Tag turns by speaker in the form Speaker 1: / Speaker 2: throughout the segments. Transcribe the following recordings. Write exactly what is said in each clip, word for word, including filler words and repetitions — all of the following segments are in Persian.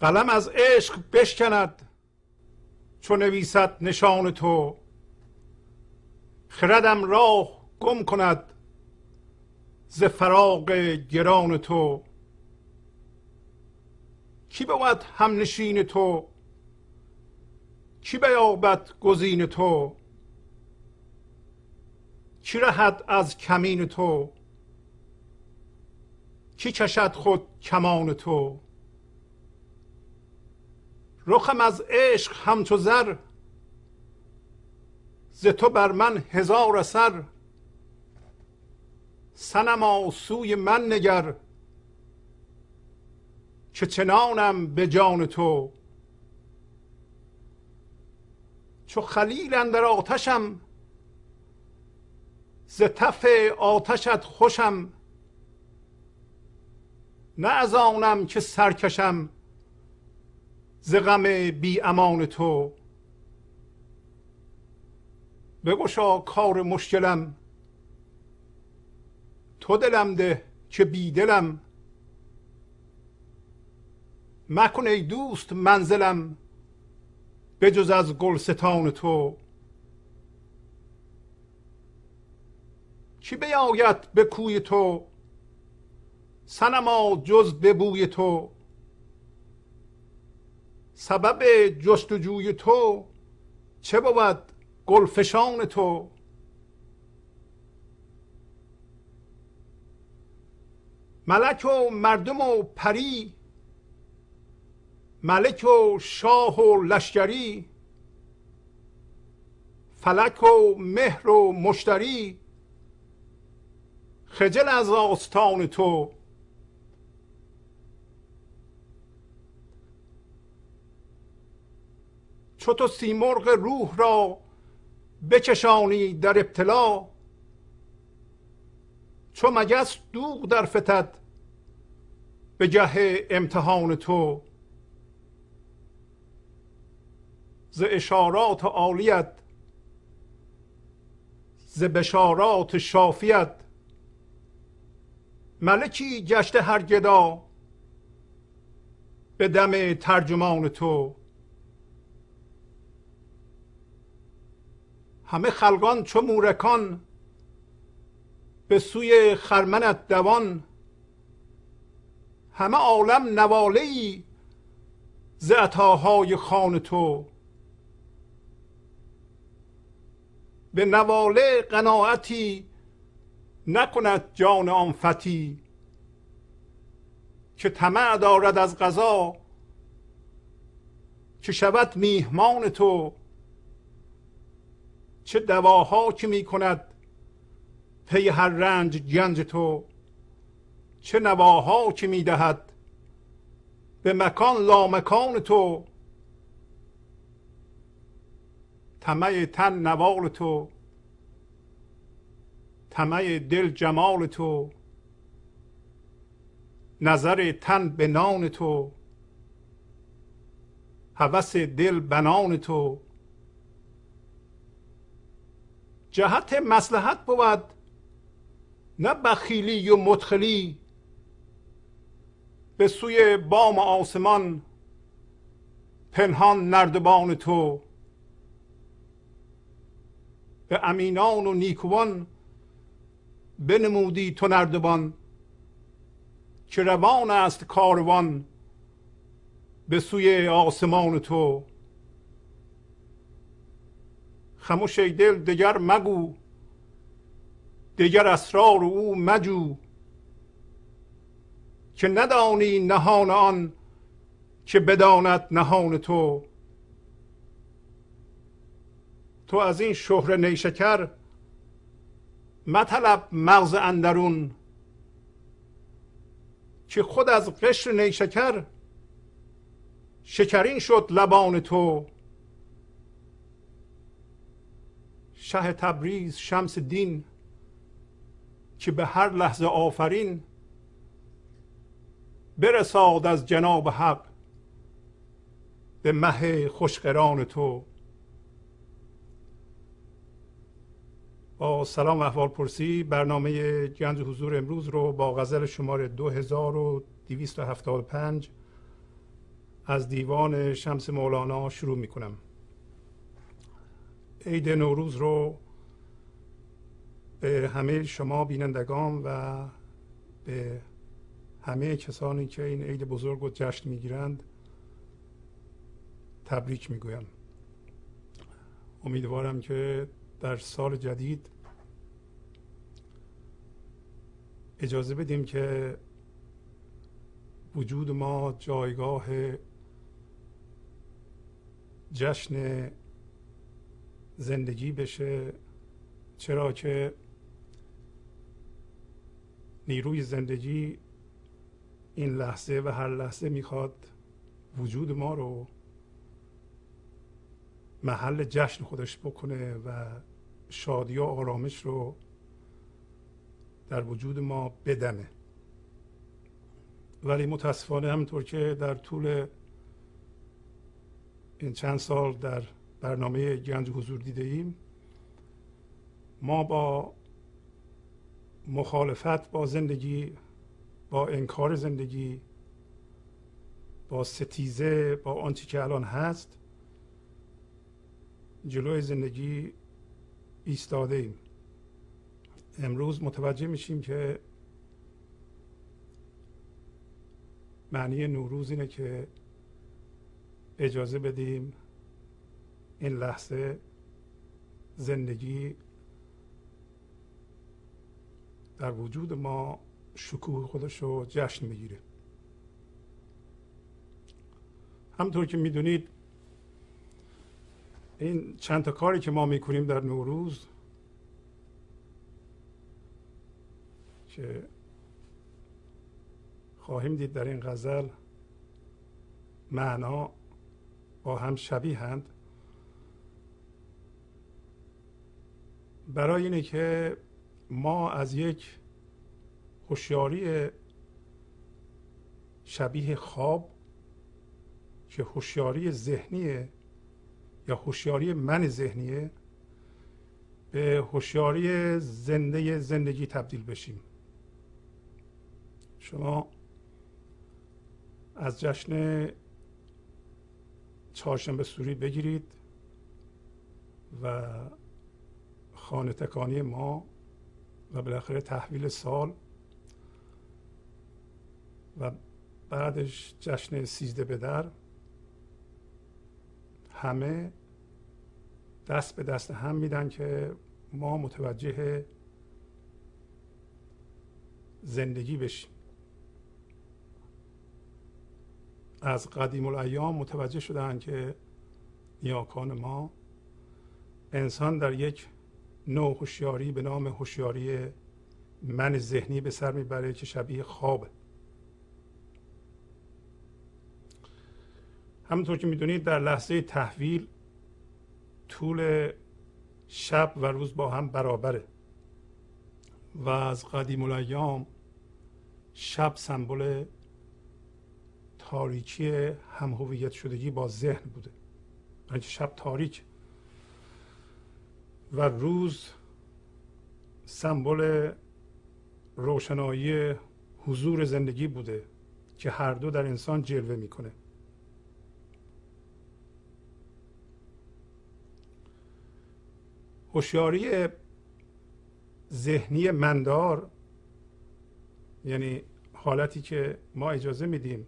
Speaker 1: قلم از عشق بشکند چو نویسد نشان تو، خردم راه گم کند ز فراق گران تو. کی بود همنشین تو، کی بیابد گزین تو، کی رهد از کمین تو، کی کشد خود کمان تو. رخم از عشق همچو زر، ز تو بر من هزار اثر. صنما سوی من نگر که چنانم به جان تو. چو خلیل اندر آتشم، ز تف آتشت خوشم. نه از آنم که سرکشم ز غم بی امان تو. بگشا کار مشکلم، تو دلم ده که بی دلم. مکن ای دوست منزلم بجز از گلستان تو. کی بیاید به کوی تو، صنما جز به بوی تو. سبب جستجوی تو چه بود گلفشان تو. ملک و مردم و پری، ملک و شاه و لشکری. فلک و مهر و مشتری، خجل از آستان تو. چو تو سیمرغ روح را بکشانی در ابتلا. چو مگس دوغ در فتد به گه امتحان تو. ز اشارات عالیت، ز بشارات شافیت. ملکی گشته هر گدا به دم ترجمان تو. همه خلقان چو مورکان به سوی خرمنت دوان. همه عالم نواله‌ای ز عطاهای خوان تو. به نواله قناعتی نکند جان آن فتی. که طمع دارد از قضا که شود میهمان تو. چه دواها که می کند پی هر رنج گنج تو. چه نواها که می دهد به مکان لامکان تو. طمع تن نوال تو، طمع دل جمال تو. نظر تن به نان تو، هوس دل بنان تو. جهت مصلحت بود نه بخیلی و مدخلی. به سوی بام آسمان پنهان نردبان تو. به امینان و نیکوان بنمودی تو نردبان. که روان است کاروان به سوی آسمان تو. خموش ای دل دگر مگو، دگر اسرار او مجو. که ندانی نهان آن که بداند نهان تو. تو از این شهره نیشکر مطلب مغز اندرون. که خود از قشر نیشکر شکرین شد لبان تو. شه تبریز شمس دین که به هر لحظه آفرین. برساد از جناب حق به مه خوشقران تو. با سلام و احوال پرسی برنامه گنج حضور امروز رو با غزل شماره دو هزار و دویست و هفتاد و پنج از دیوان شمس مولانا شروع می کنم. عید نوروز رو به همه شما بینندگان و به همه کسانی که این عید بزرگ رو جشن میگیرند تبریک میگویم. امیدوارم که در سال جدید اجازه بدیم که وجود ما جایگاه جشن زندگی بشه، چرا که نیروی زندگی این لحظه و هر لحظه میخواد وجود ما رو محل جشن خودش بکنه و شادی و آرامش رو در وجود ما بدمه. ولی متاسفانه همونطور که در طول این چند سال در برنامه گنج حضور دیده ایم، ما با مخالفت با زندگی، با انکار زندگی، با ستیزه با آنچه که الان هست جلوی زندگی ایستاده ایم. امروز متوجه میشیم که معنی نوروز اینه که اجازه بدیم این لحظه زندگی در وجود ما شکوه خودش رو جشن میگیره. همونطور که میدونید این چند تا کاری که ما میکنیم در نوروز که خواهیم دید در این غزل معنا با هم شبیهند، برای اینه که ما از یک هوشیاری شبیه خواب که هوشیاری ذهنیه یا هوشیاری من ذهنیه به هوشیاری زنده زندگی تبدیل بشیم. شما از جشن چهارشنبه سوری بگیرید و خانه تکانی ما و بالاخره تحویل سال و بعدش جشن سیزده بدر، همه دست به دست هم میدن که ما متوجه زندگی بشیم. از قدیم الایام متوجه شدن که نیاکان ما انسان در یک نوع هوشیاری به نام هوشیاری من ذهنی به سر میبره که شبیه خوابه. همونطور که میدونید در لحظه تحویل طول شب و روز با هم برابره و از قدیم الایام شب سمبل تاریکی هم هویت شدگی با ذهن بوده، یعنی شب تاریک و روز سمبل روشنایی حضور زندگی بوده که هر دو در انسان جلوه میکنه. هوشیاری ذهنی مندار یعنی حالتی که ما اجازه میدیم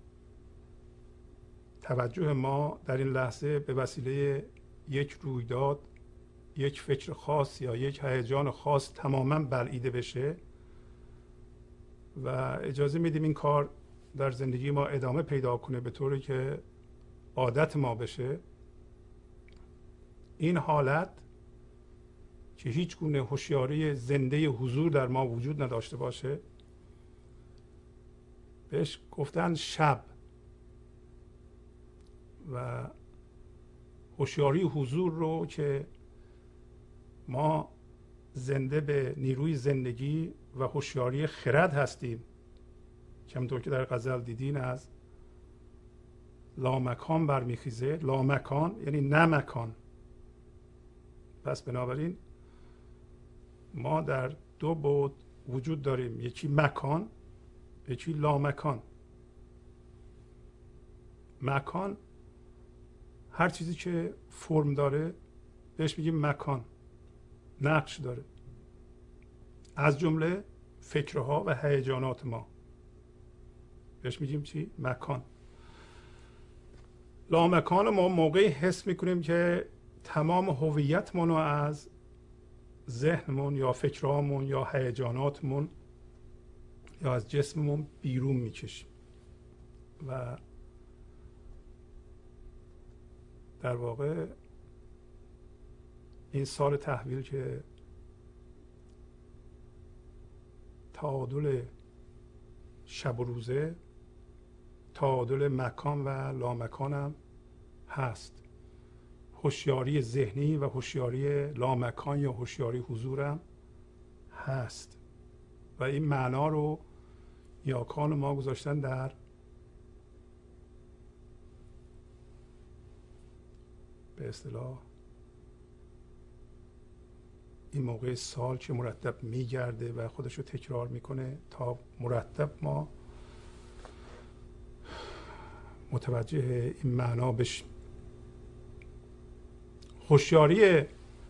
Speaker 1: توجه ما در این لحظه به وسیله یک رویداد، یک فکر خاص یا یک هیجان خاص تماما بلعیده بشه و اجازه میدیم این کار در زندگی ما ادامه پیدا کنه به طوری که عادت ما بشه. این حالت که هیچ گونه هوشیاری زنده حضور در ما وجود نداشته باشه بهش گفتن شب و هوشیاری حضور رو که ما زنده به نیروی زندگی و هوشیاری خرد هستیم که همونطور که در غزل دیدین از لامکان برمیخیزه. لامکان یعنی نه مکان. پس بنابراین ما در دو بعد وجود داریم، یکی مکان یکی لامکان. مکان هر چیزی که فرم داره بهش میگیم مکان، نقش داره، از جمله فکرها و هیجانات ما بهش میگیم چی؟ مکان. لامکان ما موقعی حس میکنیم که تمام هویتمون رو از ذهنمون یا فکرهامون یا هیجاناتمون یا از جسممون بیرون میکشیم و در واقع این سال تحویل که تعادل شب و روزه، تعادل مکان و لامکان هم هست. هوشیاری ذهنی و هوشیاری لامکان یا هوشیاری حضور هم هست و این معنا رو نیاکان ما گذاشتن در به اصطلاح این موقع سال که مرتب میگرده و خودش رو تکرار میکنه تا مرتب ما متوجه این معنا بشیم. هوشیاری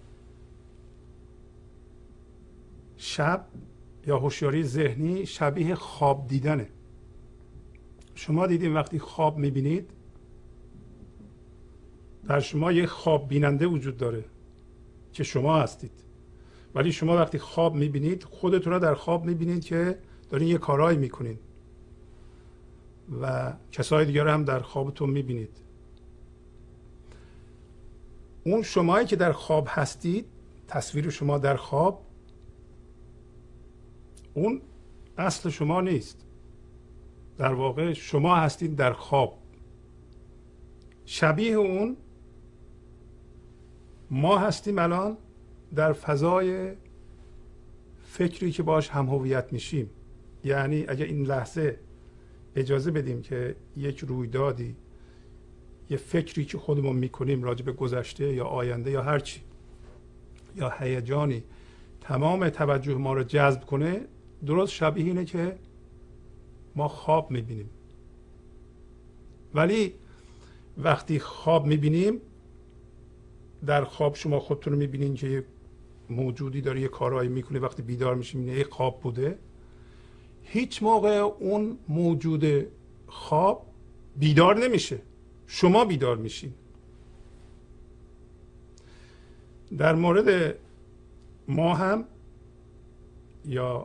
Speaker 1: شب یا هوشیاری ذهنی شبیه خواب دیدنه. شما دیدین وقتی خواب میبینید در شما یک خواب بیننده وجود داره که شما هستید، ولی شما وقتی خواب میبینید خودتون رو در خواب میبینید که دارین یه کارایی میکنید و کسای دیگر هم در خوابتون میبینید. اون شمایی که در خواب هستید، تصویر شما در خواب، اون اصل شما نیست. در واقع شما هستید در خواب. شبیه اون ما هستیم الان در فضای فکری که باش هم هویت میشیم. یعنی اگر این لحظه اجازه بدیم که یک رویدادی، یه فکری که خودمون میکنیم راجع به گذشته یا آینده یا هر چی یا هیجانی تمام توجه ما رو جذب کنه، درست شبیه اینه که ما خواب میبینیم. ولی وقتی خواب میبینیم، در خواب شما خودتون رو میبینین که یه موجودی داره یه کارهایی میکنه، وقتی بیدار میشیم یه خواب بوده. هیچ موقع اون موجود خواب بیدار نمیشه، شما بیدار میشین. در مورد ما هم یا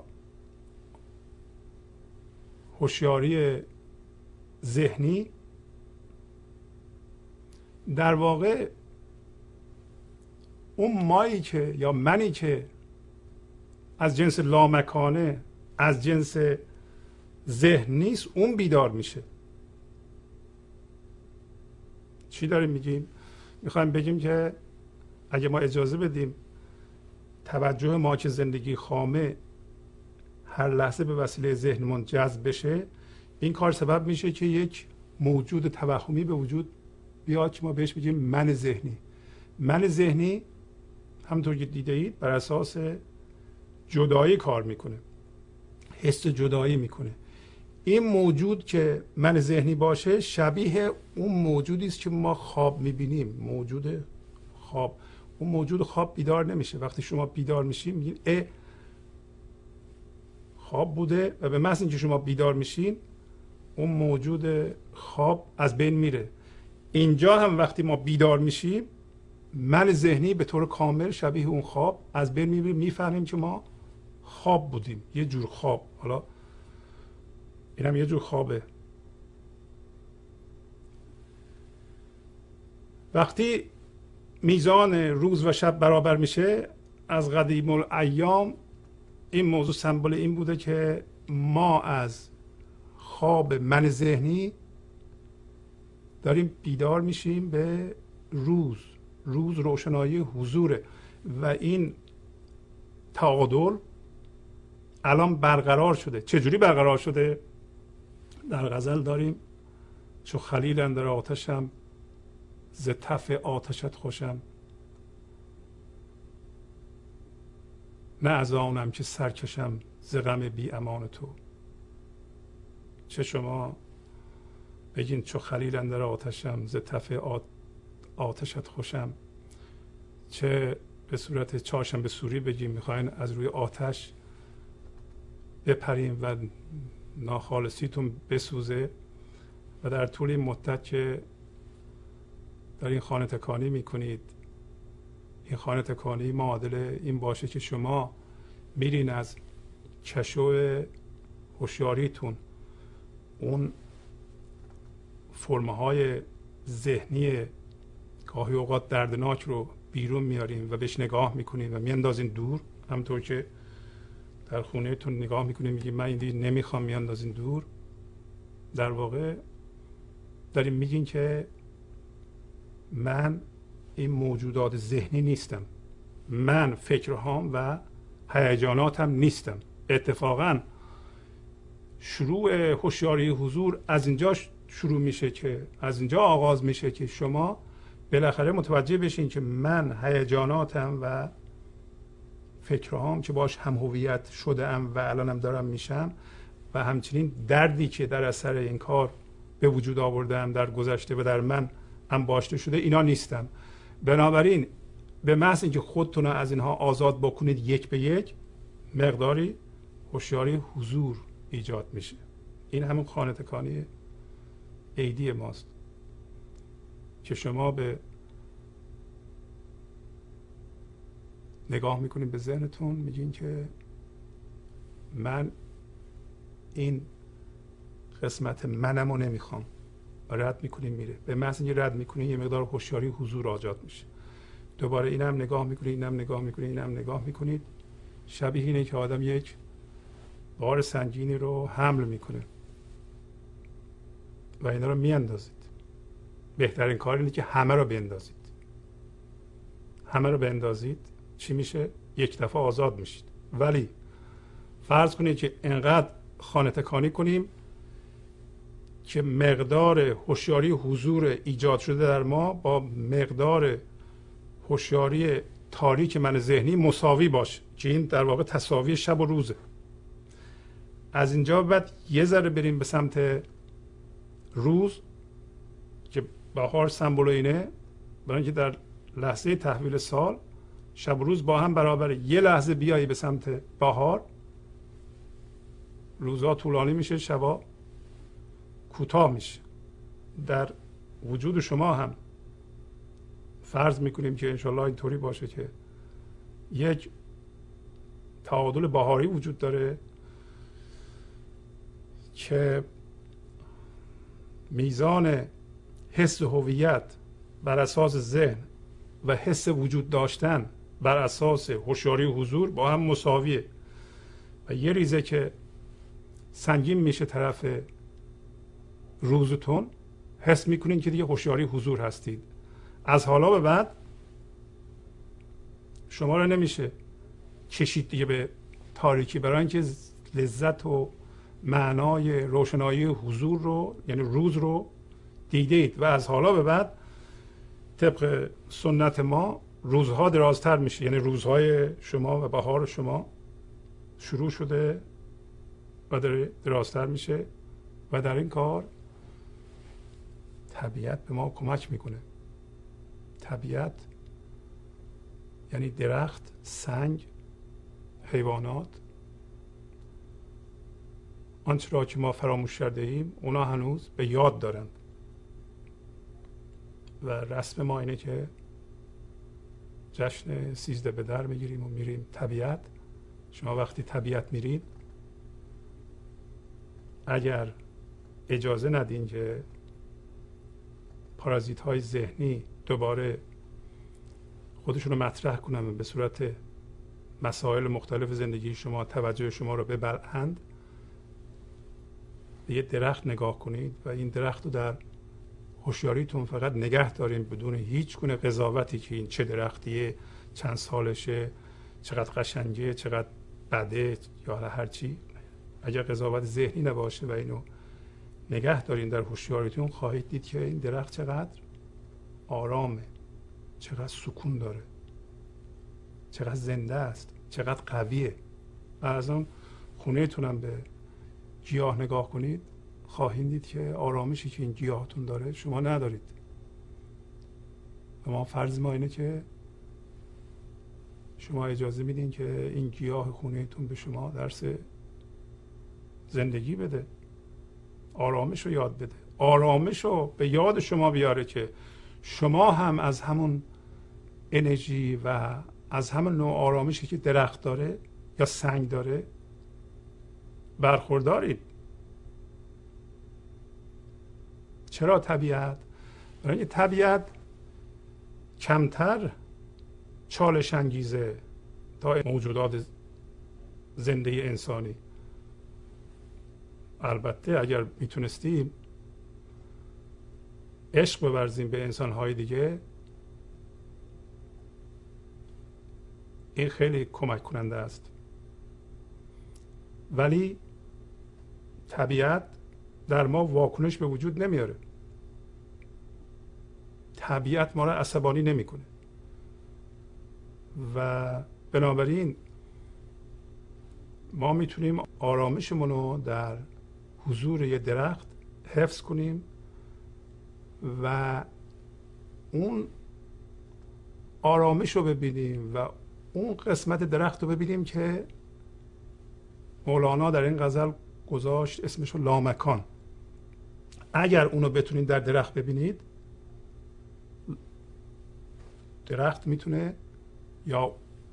Speaker 1: هوشیاری ذهنی در واقع اون مایی که یا منی که از جنس لامکانه، از جنس ذهن نیست، اون بیدار میشه. چی داریم میگیم؟ میخوایم بگیم که اگه ما اجازه بدیم توجه ما که زندگی خامه هر لحظه به وسیله ذهنمون جذب بشه، این کار سبب میشه که یک موجود توهمی به وجود بیاد که ما بهش میگیم من ذهنی. من ذهنی همونطور که دیده اید بر اساس جدایی کار میکنه، حس جدایی میکنه. این موجود که من ذهنی باشه شبیه اون موجودی است که ما خواب میبینیم، موجود خواب. اون موجود خواب بیدار نمیشه. وقتی شما بیدار میشین میگین اه خواب بوده، و به محض اینکه شما بیدار میشین اون موجود خواب از بین میره. اینجا هم وقتی ما بیدار میشیم من ذهنی به طور کامل شبیه اون خواب از بین میره، میفهمیم که ما خواب بودیم، یه جور خواب. حالا اینم یه جور خوابه. وقتی میزان روز و شب برابر میشه، از قدیم الایام این موضوع سمبل این بوده که ما از خواب من ذهنی داریم بیدار میشیم به روز. روز روشنایی حضوره و این تعادل الان برقرار شده. چجوری برقرار شده؟ در غزل داریم چو خلیل اندر آتشم، ز تف آتشت خوشم، نه از آنم که سرکشم ز غم بی امان تو. چه شما بگین چو خلیل اندر آتشم، ز تف آتشت خوشم. چه به صورت چهارشنبه سوری بگیم میخواین از روی آتش بپریم و ناخالصیتون بسوزه. و در طول این مدت که در این خانه تکانی میکنید، این خانه تکانی معادل این باشه که شما میرین از کشو هوشیاریتون اون فرمه های ذهنی گاهی اوقات دردناک رو بیرون میارین و بهش نگاه میکنین و میاندازین دور. همطور که در خونه تون نگاه میکنین میگین من این دیگه نمیخوام، میاندازین دور. در واقع داریم میگین که من این موجودات ذهنی نیستم، من فکرهام و هیجاناتم نیستم. اتفاقا شروع هوشیاری حضور از اینجا شروع میشه که از اینجا آغاز میشه که شما بالاخره متوجه بشین که من هیجاناتم و فکرهام که باش هم هویت شده ام و الانم دارم میشم و همچنین دردی که در اثر این کار به وجود آوردم در گذشته و در من انباشته شده، اینا نیستم. بنابراین به محض اینکه خودتون از اینها آزاد بکنید یک به یک، مقداری هوشیاری حضور ایجاد میشه. این همون خانه تکانی عیدی ماست که شما به نگاه میکنید به ذهنتون، میگین که من این قسمت منم رو نمیخوام و رد میکنین میره. به محض اینکه رد میکنین یه مقدار هوشیاری حضور ایجاد میشه. دوباره اینم نگاه میکنید، اینم نگاه میکنید، اینم نگاه میکنید. شبیه اینه که آدم یک بار سنگینی رو حمل میکنه و اینا رو میاندازید. بهترین کار اینه که همه رو بندازید. همه رو بندازید چی میشه؟ یک دفعه آزاد میشید. ولی فرض کنید که انقدر خانه تکانی کنیم که مقدار هوشیاری حضور ایجاد شده در ما با مقدار هوشیاری تاریک من ذهنی مساوی باشه، که این در واقع تساوی شب و روزه. از اینجا بعد یه ذره بریم به سمت روز که بهار سمبل اینه، برای اینکه در لحظه تحویل سال شب و روز با هم برابره. یه لحظه بیایی به سمت بهار، روزها طولانی میشه، شبا کوتاه میشه. در وجود شما هم فرض میکنیم که انشالله اینطوری باشه که یک تعادل بهاری وجود داره که میزان حس هویت بر اساس ذهن و حس وجود داشتن بر اساس هوشیاری حضور با هم مساویه و یه ریزه که سنگین میشه طرف روزتون، حس میکنین که دیگه هوشیاری حضور هستید. از حالا به بعد شما رو نمیشه کشید دیگه به تاریکی، برای اینکه لذت و معنای روشنایی حضور رو، یعنی روز رو دیدید و از حالا به بعد طبق سنت ما روزها درازتر میشه. یعنی روزهای شما و بهار شما شروع شده و داره درازتر میشه و در این کار طبیعت به ما کمک میکنه. طبیعت یعنی درخت، سنگ، حیوانات، آنچه را که ما فراموش کرده ایم اونا هنوز به یاد دارند و رسم ما اینه که جشن سیزده به در میگیریم و میریم طبیعت. شما وقتی طبیعت میرید اگر اجازه ندین که پارازیت های ذهنی دوباره خودشون رو مطرح کنن و به صورت مسائل مختلف زندگی شما توجه شما رو ببرند، به یه درخت نگاه کنید و این درخت رو در هوشیاریتون فقط نگه دارین بدون هیچ گونه قضاوتی که این چه درختیه، چند سالشه، چقدر قشنگه، چقدر بده یا هر چی. اگر قضاوت ذهنی نباشه و اینو نگه دارین در هوشیاریتون، خواهید دید که این درخت چقدر آرامه، چقدر سکون داره، چقدر زنده است، چقدر قویه. و از اون خونه تونم به گیاه نگاه کنید، خواهید دید که آرامشی که این گیاهتون داره شما ندارید. و ما فرض ما اینه که شما اجازه میدین که این گیاه خونهتون به شما درس زندگی بده، آرامش رو یاد بده، آرامش رو به یاد شما بیاره که شما هم از همون انرژی و از همون نوع آرامشی که درخت داره یا سنگ داره برخوردارید. چرا طبیعت؟ برای اینکه طبیعت کمتر چالش انگیزه تا موجودات زنده انسانی. البته اگر میتونستیم عشق بورزیم به انسانهای دیگه، این خیلی کمک کننده است. ولی طبیعت در ما واکنش به وجود نمیاره. طبیعت ما را عصبانی نمیکنه و بنابراین ما میتونیم آرامشمون رو در حضور یه درخت حفظ کنیم و اون آرامش رو ببینیم و اون قسمت درخت رو ببینیم که مولانا در این غزل گذاشت اسمش رو لامکان. اگر اونو بتونید در درخت ببینید، درخت میتونه یا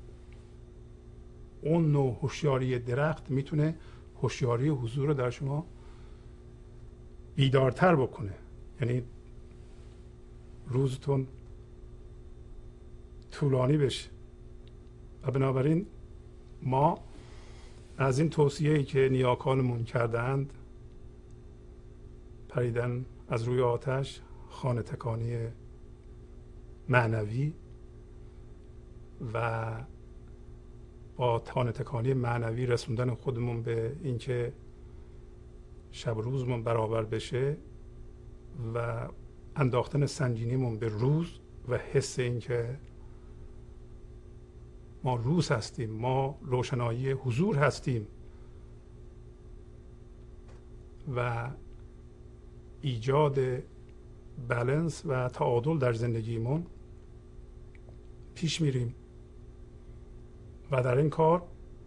Speaker 1: اون نوع هوشیاری درخت میتونه هوشیاری حضور رو در شما بیدارتر بکنه، یعنی روزتون طولانی بشه. و بنابراین ما از این توصیه‌ای که نیاکانمون کردند، پریدن از روی آتش، خانه تکانی معنوی و با خانه تکانی معنوی رسوندن خودمون به اینکه شب روزمون برابر بشه و انداختن سنگینیمون به روز و حس اینکه ما روز هستیم، ما روشنایی حضور هستیم و ایجاد بالانس و تعادل در زندگیمون پیش میریم. و در این کار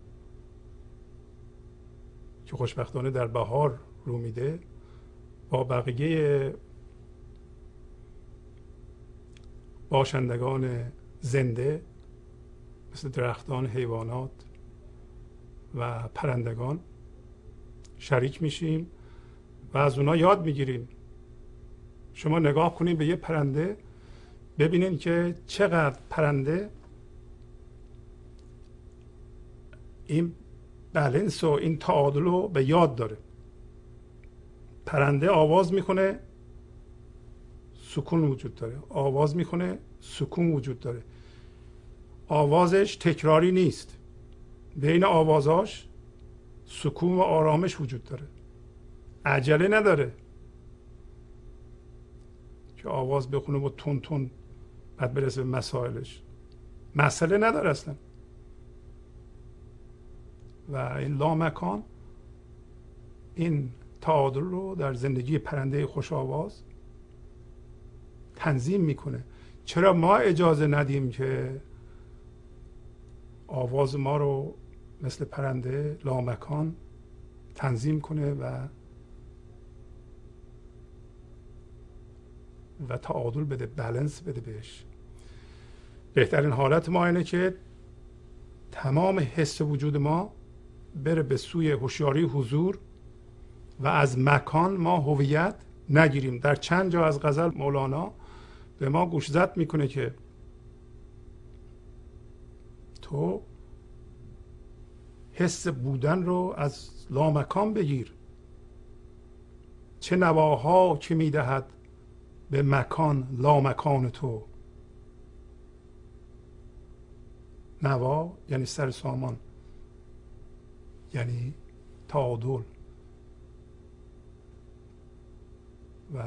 Speaker 1: که خوشبختانه در بهار رو میده، با بقیه باشندگان زنده مثل درختان، حیوانات و پرندگان شریک میشیم و از اونا یاد میگیریم. شما نگاه کنین به یه پرنده، ببینین که چقدر پرنده این بالانس و این تعادل رو به یاد داره. پرنده آواز میکنه، سکون وجود داره، آواز میکنه، سکون وجود داره. آوازش تکراری نیست، بین آوازاش سکون و آرامش وجود داره. عجله نداره که آواز بخونه و تون تون بعد برسه به مسائلش. مسئله نداره اصلا. و این لامکان این تعادل رو در زندگی پرنده خوش آواز تنظیم میکنه. چرا ما اجازه ندیم که آواز ما رو مثل پرنده لامکان تنظیم کنه و و تعادل بده، بالانس بده بهش. بهترین حالت ما اینه که تمام حس وجود ما بره به سوی هوشیاری حضور و از مکان ما هویت نگیریم. در چند جا از غزل مولانا به ما گوشزد میکنه که تو حس بودن رو از لامکان بگیر. چه نواها که میدهد به مکان لامکان تو. نوا یعنی سر سامان، یعنی تعادل. و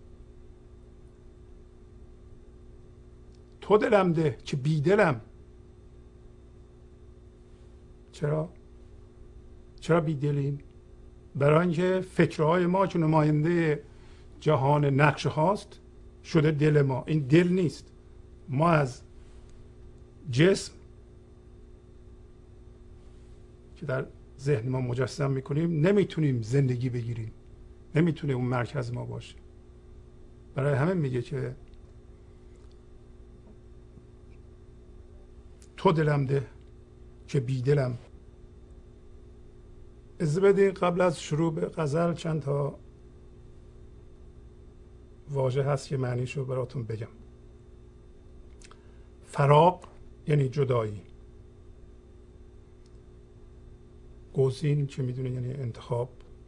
Speaker 1: تو دلم ده که بی دلم. چرا؟ چرا بی دلیم؟ برای اینکه فکرهای ما که نماینده جهان نقشه هاست شده دل ما. این دل نیست. ما از جسم که در ذهن ما مجسم میکنیم نمیتونیم زندگی بگیریم، نمیتونه اون مرکز ما باشه. برای همه میگه که تو دلم ده که بی دلم. اجازه بدین قبل از شروع به غزل چند تا واژه هست که معنیشو براتون بگم. فراق یعنی جدایی. گزین که میدونه یعنی انتخاب.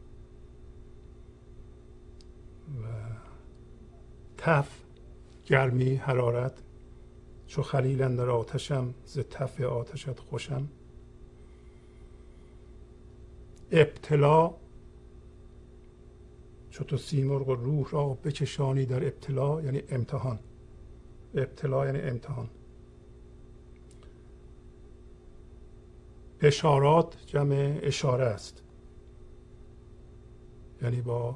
Speaker 1: و تف گرمی، حرارت. چو خلیل اندر آتشم ز تف آتشت خوشم. ابتلا چو تو سیمرغ و روح را بچشانی در ابتلا یعنی امتحان. ابتلا یعنی امتحان. اشارات جمع اشاره است، یعنی با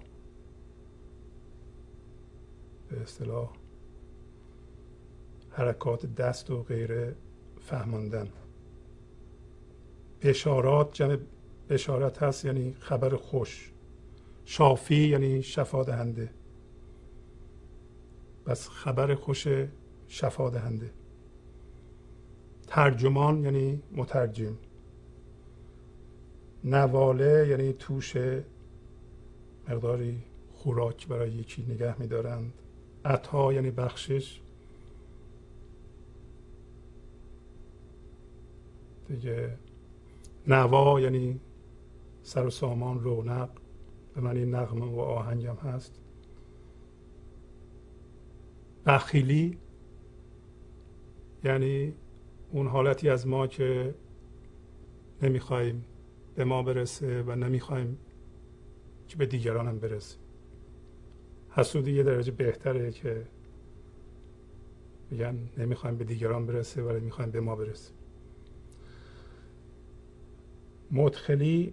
Speaker 1: به اصطلاح حرکات دست و غیره فهماندن. اشارات جمع اشارت هست یعنی خبر خوش. شافی یعنی شفا دهنده. بس خبر خوش شفا دهنده. ترجمان یعنی مترجم. نواله یعنی توش مقداری خوراک برای یکی نگه می‌دارند. عطا یعنی بخشش. دیگه نوا یعنی سر و سامان، رونق، به معنی نغمه و آهنگم هست. بخیلی یعنی اون حالتی از ما که نمیخوایم به ما برسه و نمیخوایم که به دیگران هم برسه. حسودی یه درجه بهتره که میگن نمیخوایم به دیگران برسه ولی میخوایم به ما برسه. مدخلی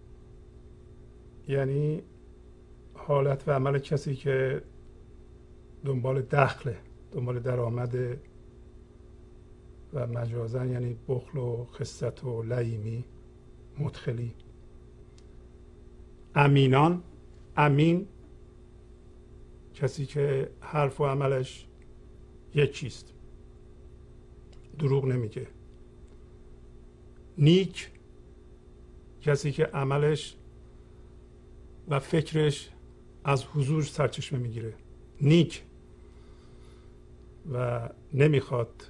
Speaker 1: یعنی حالت و عمل کسی که دنبال دخله، دنبال درآمد، و مجازن یعنی بخل و خست و لییمی. مدخلی. امینان، امین کسی که حرف و عملش یکیست، دروغ نمیگه. نیک کسی که عملش و فکرش از حضور سرچشمه میگیره. نیک و نمیخواد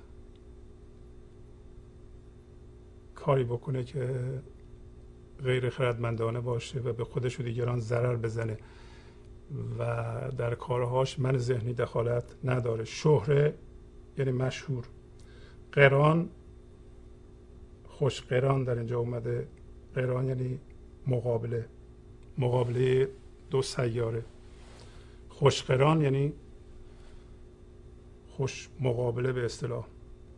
Speaker 1: کاری بکنه که غیر خردمندانه باشه و به خودش و دیگران ضرر بزنه و در کارهاش من ذهنی دخالت نداره. شهره یعنی مشهور. قران، خوش قران در اینجا اومده. قران یعنی مقابله، مقابله دو سیاره. خوش قران یعنی خوش مقابله به اصطلاح.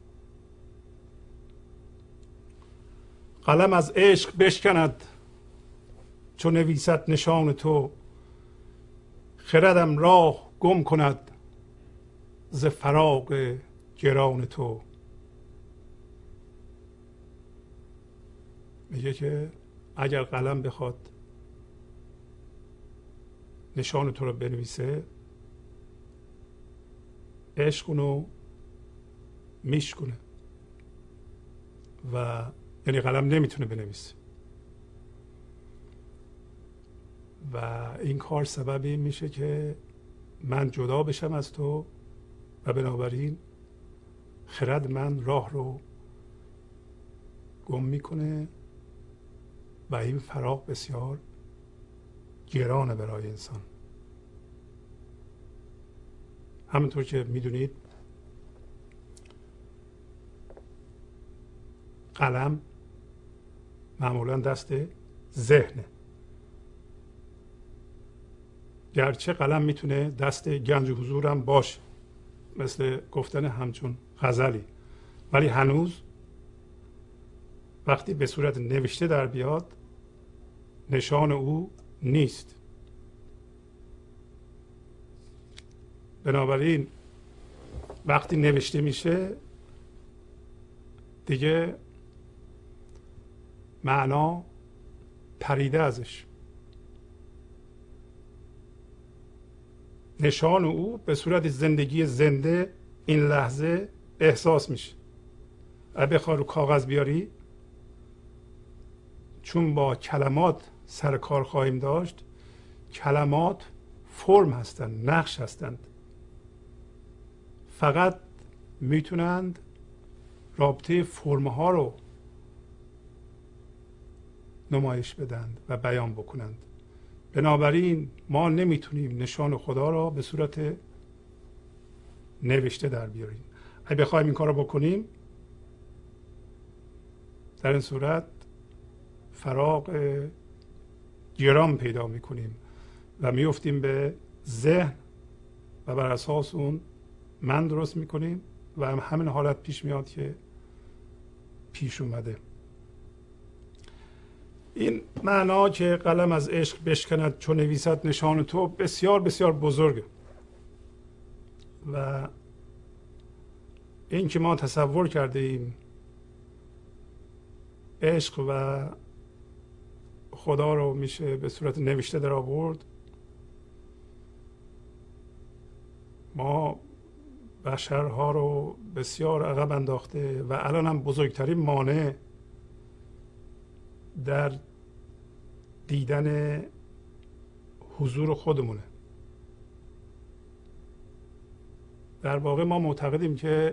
Speaker 1: قلم از عشق بشکند چون نویسد نشان تو. خردم راه گم کند ز فراق گران تو. میگه که اگر قلم بخواد نشان تو رو بنویسه، عشق اونو میشکنه و یعنی قلم نمیتونه بنویسه و این کار سببی میشه که من جدا بشم از تو و بنابراین خرد من راه رو گم میکنه و این فراق بسیار گرانه برای انسان. همونطور که میدونید قلم معمولا دست ذهنه، گرچه قلم میتونه دست گنج حضور هم باشه، مثل گفتن همچون غزلی، ولی هنوز وقتی به صورت نوشته در بیاد نشان او نیست. بنابراین وقتی نوشته میشه دیگه معنا پریده ازش. نشان او به صورت زندگی زنده این لحظه احساس میشه. اگه بخوای رو کاغذ بیاری، چون با کلمات سر کار خواهیم داشت، کلمات فرم هستند، نقش هستند، فقط میتونند رابطه فرم ها رو نمایش بدند و بیان بکنند. بنابراین ما نمیتونیم نشان خدا را به صورت نوشته در بیاریم. اگه بخوایم این کار رو بکنیم، در این صورت فراغ گرام پیدا میکنیم و میفتیم به ذهن و بر اساس اون من درست میکنیم و هم همین حالت پیش میاد که پیش اومده. این معنا که قلم از عشق بشکند چون نویسد نشان تو بسیار بسیار بزرگه و این که ما تصور کرده ایم عشق و خدا رو میشه به صورت نوشته در آورد، ما بشرها رو بسیار عقب انداخته و الان هم بزرگترین مانع در دیدن حضور خودمونه. در واقع ما معتقدیم که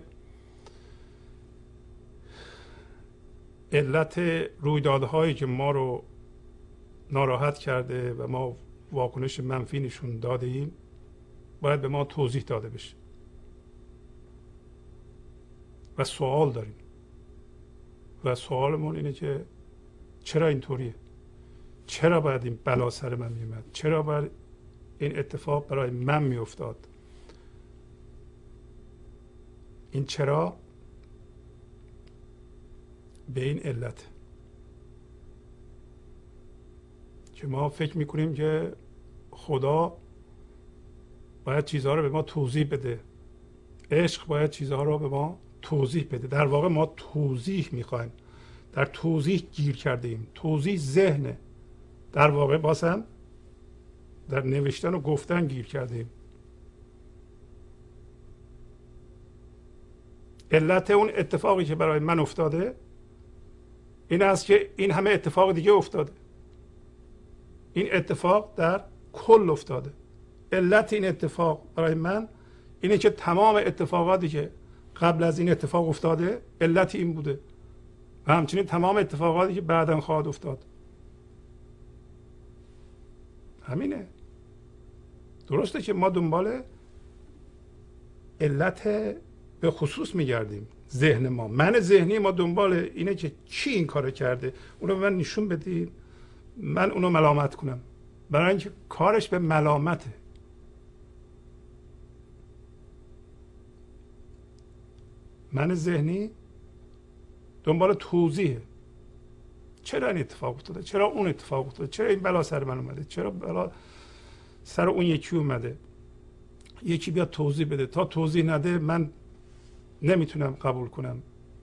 Speaker 1: علت رویدادهایی که ما رو ناراحت کرده و ما واکنش منفی نشون داده ایم باید به ما توضیح داده بشه و سوال داریم و سوالمون اینه که چرا اینطوریه؟ چرا باید این بلا سر من میومد؟ چرا باید این اتفاق برای من میافتاد؟ این چرا به این علت که ما فکر میکنیم که خدا باید چیزها رو به ما توضیح بده، عشق باید چیزها رو به ما توضیح بده. در واقع ما توضیح میخوایم، در توضیح گیر کرده ایم. توضیح ذهنه، در واقع بازم در نوشتن و گفتن گیر کرده ایم. علت اون اتفاقی که برای من افتاده این است که این همه اتفاق دیگه افتاده، این اتفاق در کل افتاده. علت این اتفاق برای من اینه که تمام اتفاقاتی که قبل از این اتفاق افتاده علت این بوده و همچنین تمام اتفاقاتی که بعداً خواهد افتاد. همینه. درسته که ما دنبال علت به خصوص میگردیم، ذهن ما، من ذهنی ما دنبال اینه که کی این کارو کرده، اونو به من نشون بدید من اونو ملامت کنم، برای اینکه کارش به ملامته. من ذهنی دنبال توضیحه، چرا این اتفاق افتاده، چرا اون اتفاق افتاده، چرا این بلا سر من اومده، چرا بلا سر اون یکی اومده. یکی بیاد توضیح بده. تا توضیح نده من نمیتونم قبول کنم.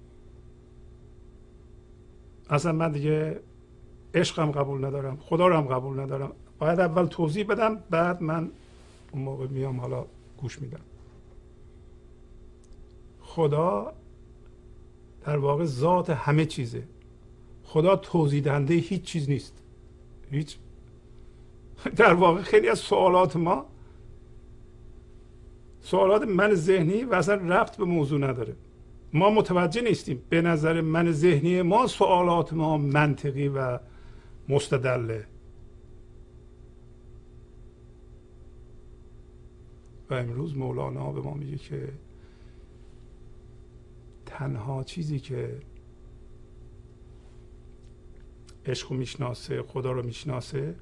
Speaker 1: اصلا من دیگه عشقم قبول ندارم، خدا رو هم قبول ندارم. باید اول توضیح بدم، بعد من اون موقع میام حالا گوش میدم. خدا در واقع ذات همه چیزه. خدا توضیح دهنده هیچ چیز نیست. هیچ. در واقع خیلی از سوالات ما سوالات من ذهنی و اصلا ربط به موضوع نداره. ما متوجه نیستیم. به نظر من ذهنی ما سوالات ما منطقی و مستدله. و امروز مولانا به ما میگه که تنها چیزی که عشق رو میشناسه، خدا رو میشناسه،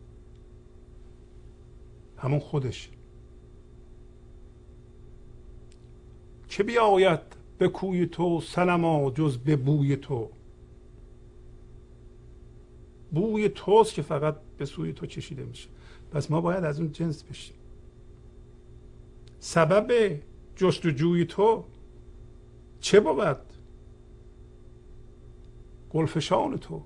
Speaker 1: همون خودش. چه بیاید به کوی تو صنما جز به بوی تو. بوی توست که فقط به سوی تو کشیده میشه. پس ما باید از اون جنس بشیم. سبب جستجوی تو چه بود؟ گلفشان تو.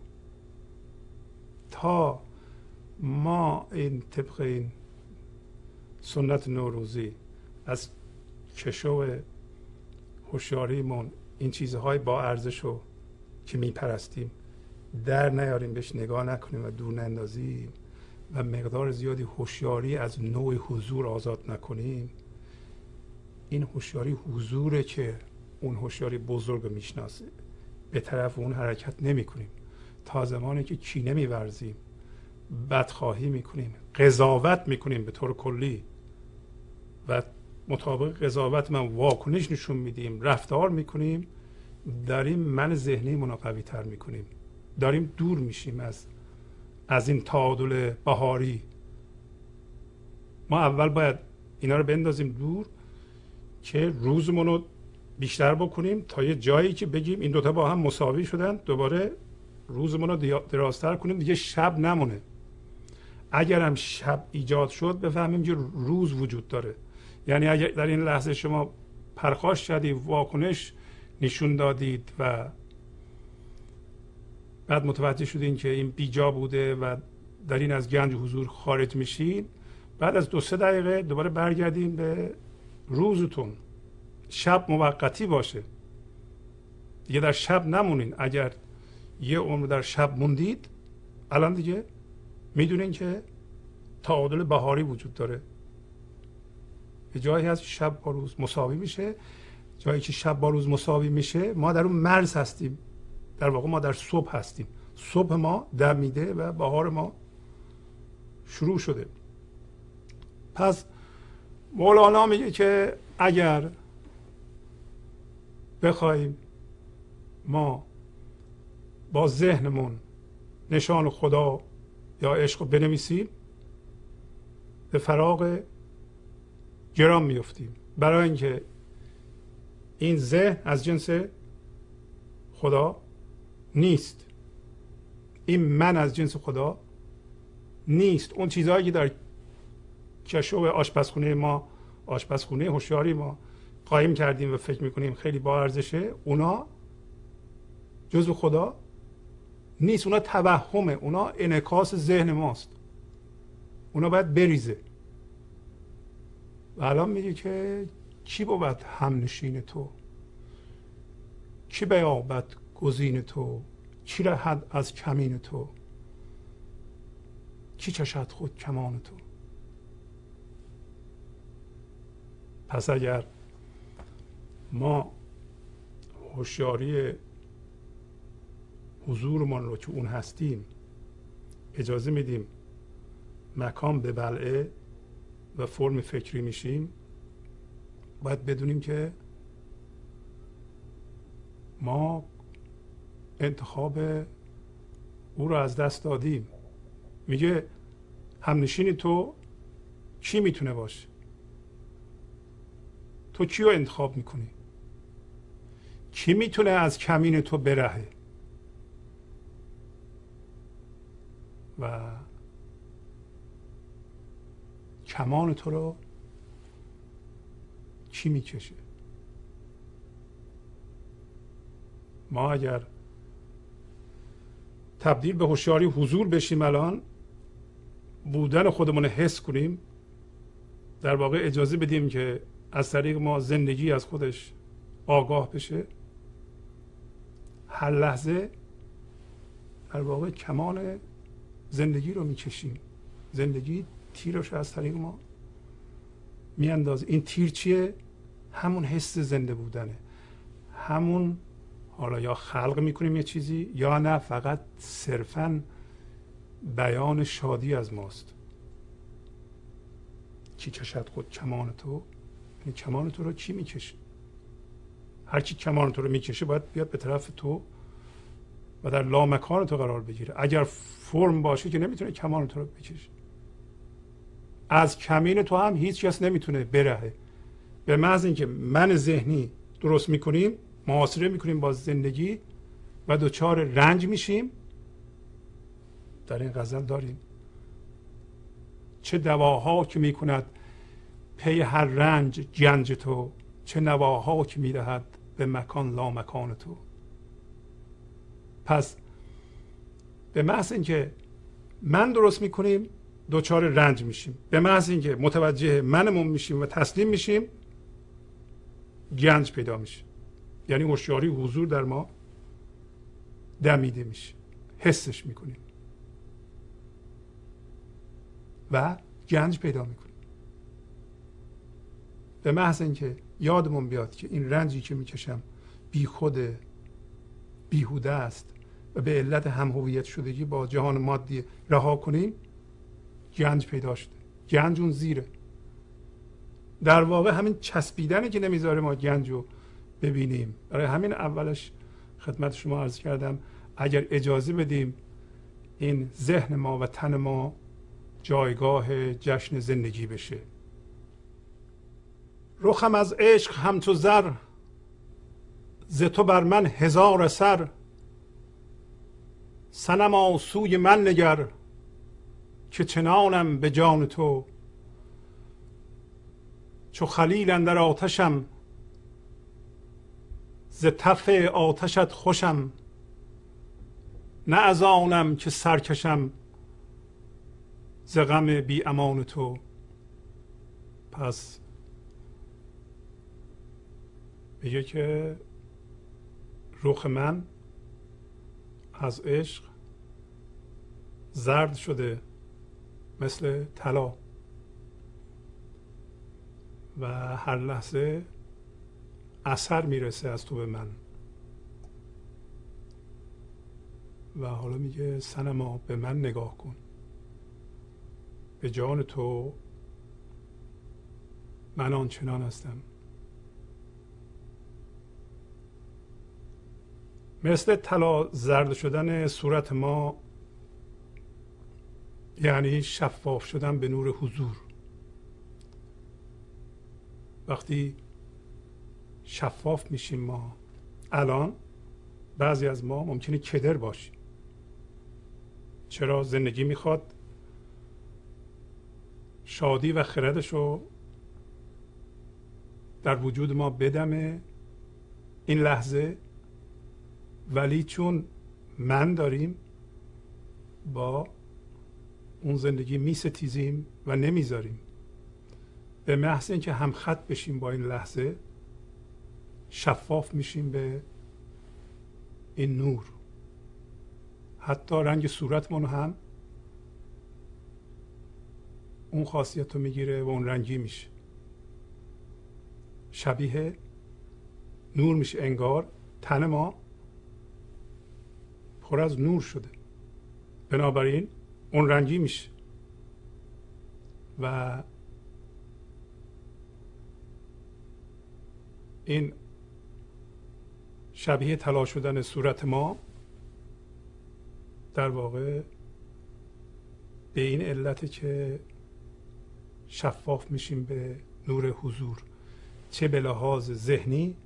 Speaker 1: تا ما این طبق این سنت نوروزی از کشو هوشیاریمون این چیزهای با ارزشو که میپرستیم در نیاریم، بهش نگاه نکنیم و دور نندازیم و مقدار زیادی هوشیاری از نوع حضور آزاد نکنیم، این هوشیاری حضوره که اون هوشیاری بزرگ میشناسه، به طرف اون حرکت نمی کنیم. تا زمانی که کینه میورزیم، بدخواهی میکنیم، قضاوت میکنیم به طور کلی و مطابق قضاوت من واکنش نشون میدیم، رفتار میکنیم، داریم من ذهنی منو قوی تر میکنیم، داریم دور میشیم از از این تعادل بهاری. ما اول باید اینا رو بندازیم دور که روزمون رو بیشتر بکنیم تا یه جایی که بگیم این دوتا با هم مساوی شدن، دوباره روزمون رو درازتر کنیم، دیگه شب نمونه. اگر هم شب ایجاد شد بفهمیم که روز وجود داره. یعنی اگر در این لحظه شما پرخاش شدید، واکنش نشون دادید و بعد متوجه شدین که این بیجا بوده و دارین از گنج حضور خارج میشین، بعد از دو سه دقیقه دوباره برگردین به روزتون. شب موقتی باشه، دیگه در شب نمونین. اگر یه عمر در شب موندید، الان دیگه میدونین که تعادل بهاری وجود داره. یه جایی هست شب با روز مساوی میشه، جایی که شب با روز مساوی میشه ما در اون مرز هستیم، در واقع ما در صبح هستیم. صبح ما دمیده و بهار ما شروع شده. پس مولانا میگه که اگر بخوایم ما با ذهنمون نشان خدا یا عشق رو بنویسیم، به فراغ گرام میفتیم. برای اینکه این ذهن از جنس خدا نیست، این من از جنس خدا نیست. اون چیزهایی که در کشو آشپزخونه ما، آشپزخونه هوشیاری ما قایم کردیم و فکر میکنیم خیلی با ارزشه، اونا جزء خدا نیست. اونا توهمه، اونا انعکاس ذهن ماست. اونا باید بریزه. و الان میگه که کی بود همنشین تو؟ کی بیابد گزین تو؟ کی رهد از کمین تو؟ کی چشد خود کمان تو؟ پس اگر ما هوشیاری حضورمان رو که اون هستیم اجازه میدیم مکان به بلعه و فرم فکری میشیم، باید بدونیم که ما انتخاب او رو از دست دادیم. میگه همنشین تو کی میتونه باشه؟ تو کی رو انتخاب میکنی؟ کی میتونه از کمین تو برهه؟ و کمان تو رو کی میکشه؟ ما اگر تبدیل به هوشیاری حضور بشیم، الان بودن خودمون حس کنیم، در واقع اجازه بدیم که از طریق ما زندگی از خودش آگاه بشه، هر لحظه در واقع کمان زندگی رو میکشیم. زندگی تیرش از طریق ما میاندازه. این تیر چیه؟ همون حس زنده بودنه، همون حالا یا خلق میکنیم یه چیزی یا نه فقط صرفاً بیان شادی از ماست. کی کشد خود کمان تو؟ این کمان تو رو کی میکشه؟ هر کی کمان تو رو میکشه باید بیاد به طرف تو و در لامکان تو قرار بگیره. اگر فرم باشه که نمیتونه کمان تو رو بکشه. از کمین تو هم هیچ کس نمیتونه برهه. به محض اینکه من ذهنی درست میکنیم، محاصره میکنیم با زندگی و دوچار رنج میشیم. در این غزل داریم چه دواها که میکند پی هر رنج گنج تو، چه نواها که میدهد به مکان لا مکان تو. پس به محض اینکه من درست میکنیم دوچار رنج میشیم، به محض اینکه متوجه منمون میشیم و تسلیم میشیم گنج پیدا میشه. یعنی هوشیاری حضور در ما دمیده میشه، حسش میکنیم و گنج پیدا میکنیم. به محض اینکه یادمون بیاد که این رنجی که میکشم بی خود بیهوده است و به علت هم هویت شدگی با جهان مادی رها کنیم گنج پیدا شده. گنج اون زیره. در واقع همین چسبیدنه که نمیذاره ما گنج رو ببینیم. برای همین اولش خدمت شما عرض کردم اگر اجازه بدیم این ذهن ما و تن ما جایگاه جشن زندگی بشه. رخم از عشق همچو زر، ز تو بر من هزار اثر. صنما سوی من نگر، که چنانم به جان تو. چو خلیل اندر آتشم، ز تف آتشت خوشم. نه از آنم که سرکشم، ز غم بی امان تو. پس میگه که رخ من از عشق زرد شده مثل طلا و هر لحظه اثر میرسه از تو به من. و حالا میگه صنما به من نگاه کن، به جان تو من آنچنان هستم. مثل طلا زرد شدن صورت ما یعنی شفاف شدن به نور حضور. وقتی شفاف میشیم ما، الان بعضی از ما ممکنه کدر باشیم. چرا؟ زندگی میخواد شادی و خردش رو در وجود ما بدمه این لحظه، ولی چون من داریم با اون زندگی میستیزیم و نمیذاریم. به محض اینکه هم خط بشیم با این لحظه شفاف میشیم به این نور. حتی رنگ صورتمون هم اون خاصیت رو میگیره و اون رنگی میشه، شبیه نور میشه. انگار تن ما پر از نور شده، بنابراین اون رنگی میشه. و این شبیه طلا شدن صورت ما در واقع به این علت که شفاف میشیم به نور حضور، چه به لحاظ ذهنی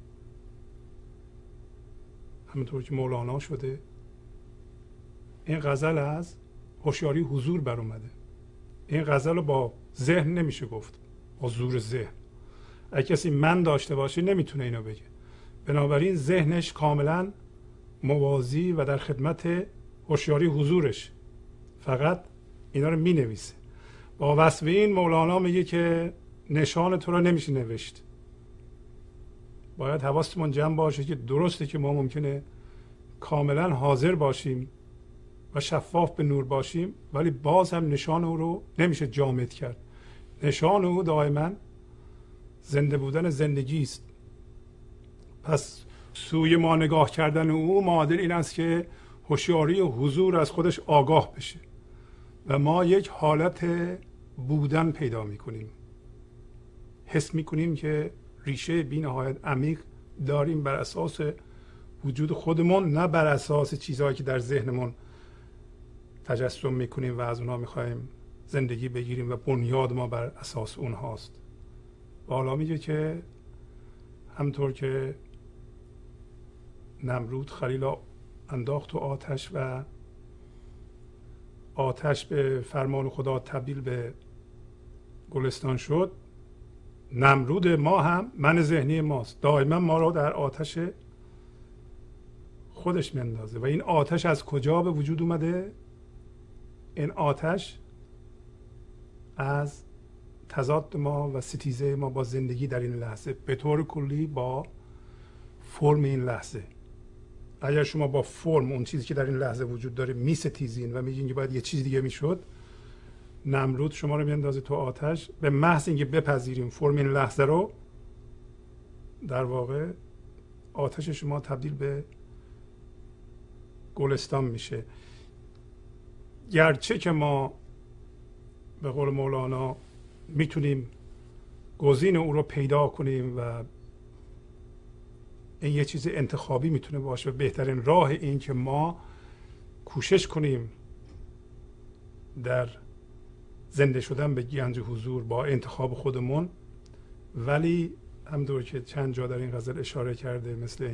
Speaker 1: همونطور که مولانا شده. این غزل از هوشیاری حضور بر اومده. این غزل رو با ذهن نمیشه گفت، با زور ذهن. اگه کسی من داشته باشه نمیتونه اینو بگه. بنابراین ذهنش کاملا موازی و در خدمت هوشیاری حضورش، فقط اینا رو می نویسه. با وصف این مولانا میگه که نشان تو رو نمیشه نوشت. باید حواستمون جمع باشه که درسته که ما ممکنه کاملا حاضر باشیم و شفاف به نور باشیم، ولی باز هم نشان او رو نمیشه جامد کرد. نشان او دائما زنده بودن زندگی است. پس سوی ما نگاه کردن او معادل این است که هوشیاری و حضور از خودش آگاه بشه و ما یک حالت بودن پیدا میکنیم. حس میکنیم که ریشه بی نهایت عمیق داریم بر اساس وجود خودمون، نه بر اساس چیزهایی که در ذهنمون تجسم میکنیم و از اونها میخوایم زندگی بگیریم و بنیاد ما بر اساس اونهاست. و حالا میگه که همطور که نمرود خلیل انداخت تو آتش و آتش به فرمان خدا تبدیل به گلستان شد، نمرود ما هم من ذهنی ماست، دائما ما را در آتش خودش میندازه. و این آتش از کجا به وجود اومده؟ این آتش از تضاد ما و ستیزه ما با زندگی در این لحظه، به طور کلی با فرم این لحظه. اگر شما با فرم اون چیزی که در این لحظه وجود داره میستیزین و میگین که باید یه چیز دیگه میشد، نمرود شما رو میاندازه تو آتش. به محض اینکه بپذیریم فرم این لحظه رو، در واقع آتش شما تبدیل به گلستان میشه. گرچه که ما به قول مولانا میتونیم گزین او رو پیدا کنیم و این یه چیز انتخابی میتونه باشه و بهترین راه این که ما کوشش کنیم در زنده شدن به گنج حضور با انتخاب خودمون. ولی همونطور که چند جا در این غزل اشاره کرده، مثل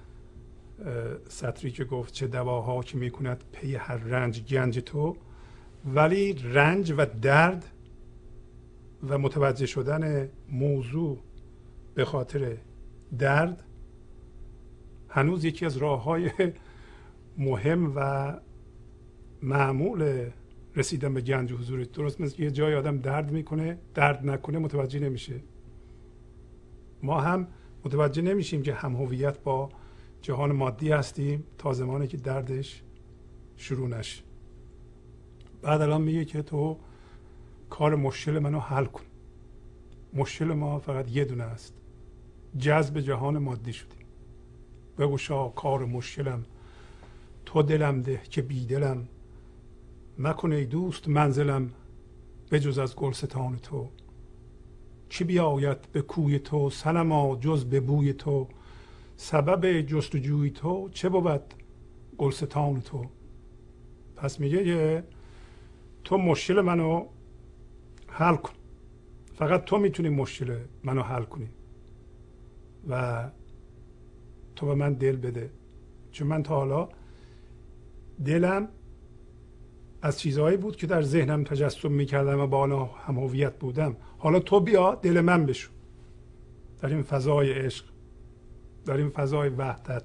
Speaker 1: سطری که گفت چه دواها که میکند پی هر رنج گنج تو، ولی رنج و درد و متوجه شدن موضوع به خاطر درد هنوز یکی از راه‌های مهم و معمول رسیدن به گنج حضور. درست مثل یه جای آدم درد میکنه، درد نکنه متوجه نمیشه. ما هم متوجه نمیشیم که هم هویت با جهان مادی هستیم تا زمانی که دردش شروع نشه. بعد الان میگه که تو کار مشکل منو حل کن. مشکل ما فقط یه دونه است، جذب جهان مادی شدیم. بگشا کار مشکلم تو دلم ده که بی دلم، مکن ای دوست منزلم بجز از گلستان تو. چی بیاید به کوی تو صنما جز به بوی تو، سبب جستجوی تو چه بود گلستان تو. پس میگه که تو مشکل منو حل کن، فقط تو میتونی مشکل منو حل کنی و تو به من دل بده. چون من تا حالا دلم از چیزهایی بود که در ذهنم تجسم میکردم و با آنها هم هویت بودم. حالا تو بیا دل من بشو در این فضای عشق، در این فضای وحدت،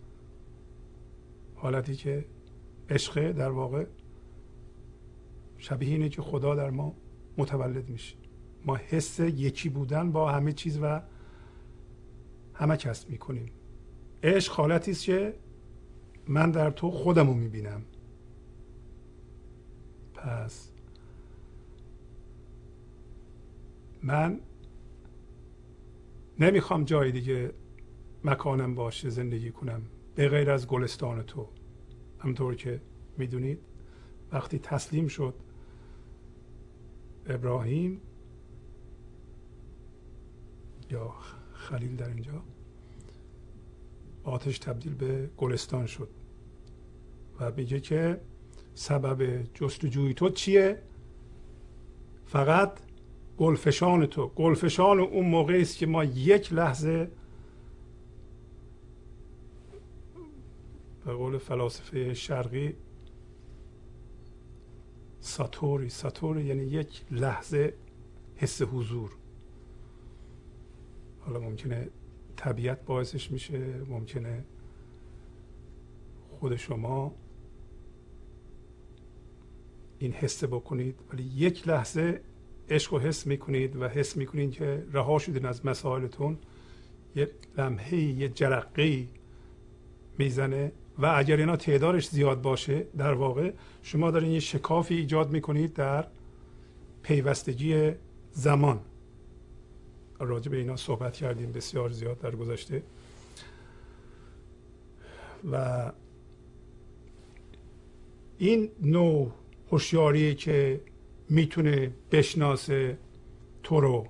Speaker 1: حالتی که عشق در واقع شبیه اینه که خدا در ما متولد میشه. ما حس یکی بودن با همه چیز و همه کس میکنیم. عشق حالتی است که من در تو خودمو میبینم. پس من نمیخوام جای دیگه مکانم باشه زندگی کنم به غیر از گلستان تو. همطور که میدونید وقتی تسلیم شد ابراهیم یا خلیل در اینجا، آتش تبدیل به گلستان شد و میگه که سبب جستجوی تو چیه؟ فقط گلفشان تو. گلفشان اون موقعی است که ما یک لحظه به قول فلاسفه شرقی ساتوری ساتوری یعنی یک لحظه حس حضور. حالا ممکنه طبیعت باعثش میشه، ممکنه خود شما این حس بکنید، ولی یک لحظه عشق رو حس میکنید و حس میکنید که رها شدین از مسائلتون. یه لمحه یه جرقه میزنه و اگر اینا تعدادش زیاد باشه در واقع شما دارین یه شکافی ایجاد میکنید در پیوستگی زمان. راجع به اینا صحبت کردیم بسیار زیاد در گذشته و این نوع هوشیاری که میتونه بشناسه تو رو،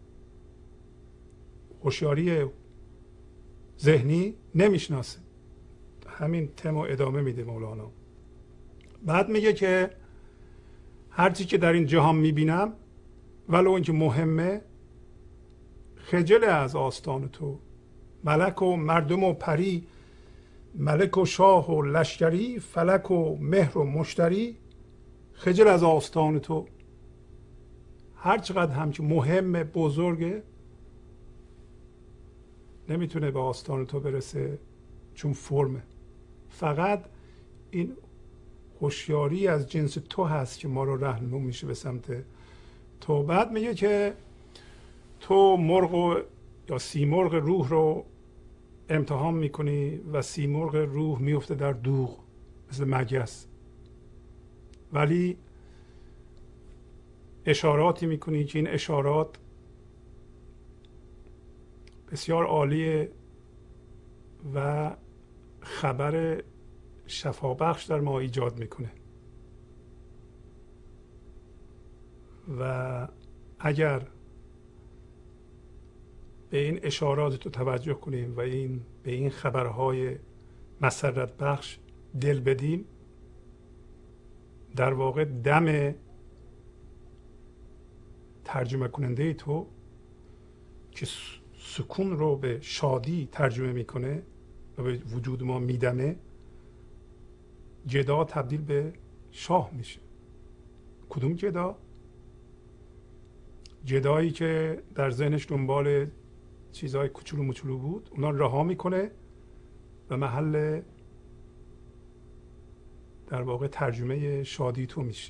Speaker 1: هوشیاری ذهنی نمیشناسه. همین تمو ادامه میده مولانا. بعد میگه که هرچی که در این جهان میبینم ولو اینکه مهمه خجل از آستان تو. ملک و مردم و پری، ملک و شاه و لشکری، فلک و مهر و مشتری، خجل از آستان تو. هر چقدر هم که مهم بزرگه نمیتونه به آستان تو برسه، چون فرمه. فقط این هوشیاری از جنس تو هست که ما رو راهنمون میشه به سمت تو. بعد میگه که تو مرغ یا سیمرغ روح رو امتحان میکنی و سیمرغ روح میفته در دوغ مثل مگس، ولی اشاراتی میکنی که این اشارات بسیار عالیه و خبر شفابخش در ما ایجاد میکنه. و اگر به این اشارات تو توجه کنیم و این به این خبرهای مسرت بخش دل بدیم، در واقع دم ترجمه کننده تو که سکون رو به شادی ترجمه میکنه و به وجود ما میدمه، جدا تبدیل به شاه میشه. کدوم جدا؟ جدایی که در ذهنش دنبال چیزهای کوچولو موچولو بود، اونا رها میکنه و محل در واقع ترجمه شادی تو میشه،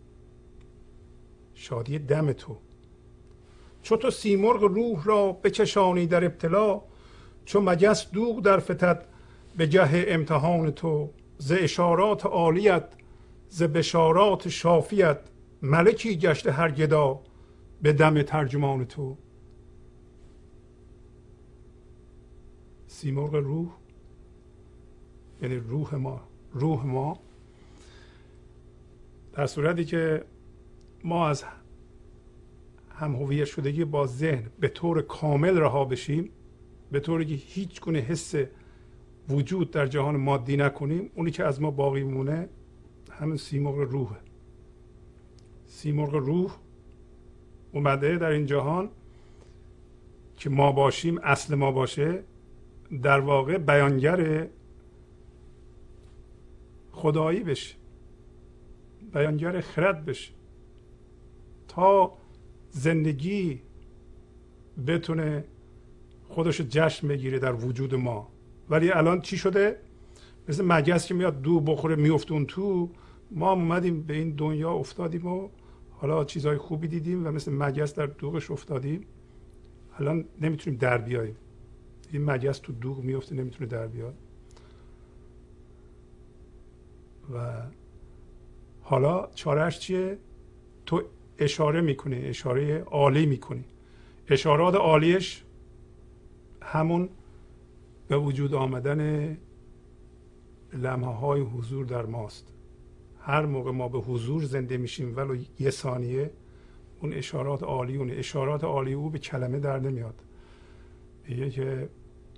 Speaker 1: شادی دم تو. چون تو سیمرغ روح را بچشانی در ابتلا، چون مگس دوغ در فتد به جه امتحان تو. ز اشارات عالیت ز بشارات شافیت، ملکی گشته هر گدا به دم ترجمان تو. سیمرغ روح یعنی روح ما. روح ما در صورتی که ما از هم هویت شدگی با ذهن به طور کامل رها بشیم، به طوری که هیچ گونه حس وجود در جهان مادی نکنیم، اونی که از ما باقی مونه همین سیمرغ روحه. سیمرغ روح اومده در این جهان که ما باشیم، اصل ما باشه، در واقع بیانگر خدایی بشه، بیانگر خرد بشه، تا زندگی بتونه خودشو جشن بگیره در وجود ما. ولی الان چی شده؟ مثل مگس که میاد دو بخوره میفتون تو، ما هم اومدیم به این دنیا افتادیم و حالا چیزهای خوبی دیدیم و مثل مگس در دوغش افتادیم. الان نمیتونیم در بیاییم. این مگس تو دوغ میفته نمیتونه در بیاد. و حالا چارهش چیه؟ تو اشاره میکنی، اشاره عالی میکنی. اشارات عالیش همون به وجود آمدن لمحه های حضور در ماست. هر موقع ما به حضور زنده میشیم ولو یه ثانیه، اون اشارات عالی، اون اشارات عالی او به کلمه در نمیاد. میگه که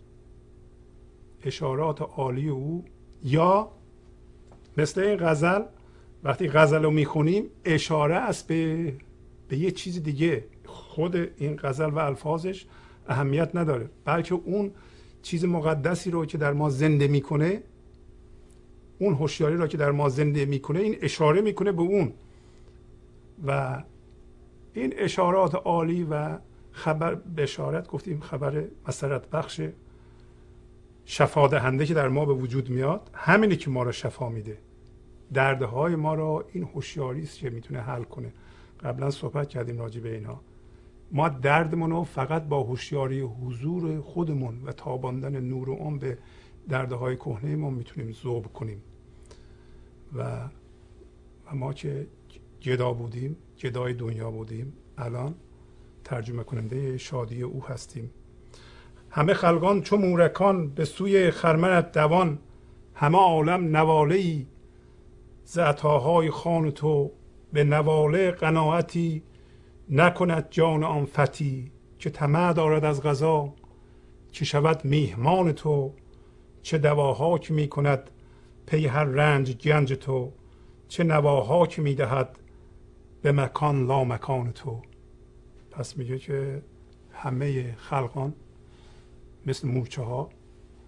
Speaker 1: اشارات عالی او، یا مثل این غزل، وقتی غزل رو میخونیم اشاره است به به یه چیز دیگه. خود این غزل و الفاظش اهمیت نداره، بلکه اون چیز مقدسی رو که در ما زنده میکنه، اون هوشیاری رو که در ما زنده میکنه، این اشاره میکنه به اون. و این اشارات عالی و خبر بشارت، گفتیم خبر مسرت بخش شفا دهنده که در ما به وجود میاد، همینه که ما رو شفا میده. دردهای ما رو این هوشیاری است که میتونه حل کنه. قبلا صحبت کردیم راجع به اینها. ما دردمون رو فقط با هوشیاری حضور خودمون و تاباندن نور اون به دردهای کهنه ما میتونیم ذوب کنیم. و, و ما که جدا بودیم، جدای دنیا بودیم، الان ترجمه کننده شادی او هستیم. همه خلقان چو مورکان به سوی خرمنت دوان، همه عالم نواله‌ای ز عطاهای خوان تو. به نواله قناعتی نکند جان آن فتی، که طمع دارد از قضا که شود میهمان تو. چه دواها که می کند پی هر رنج گنج تو، چه نواها که می دهد به مکان لا مکان تو. پس میگه که همه خلقان مثل مورچه ها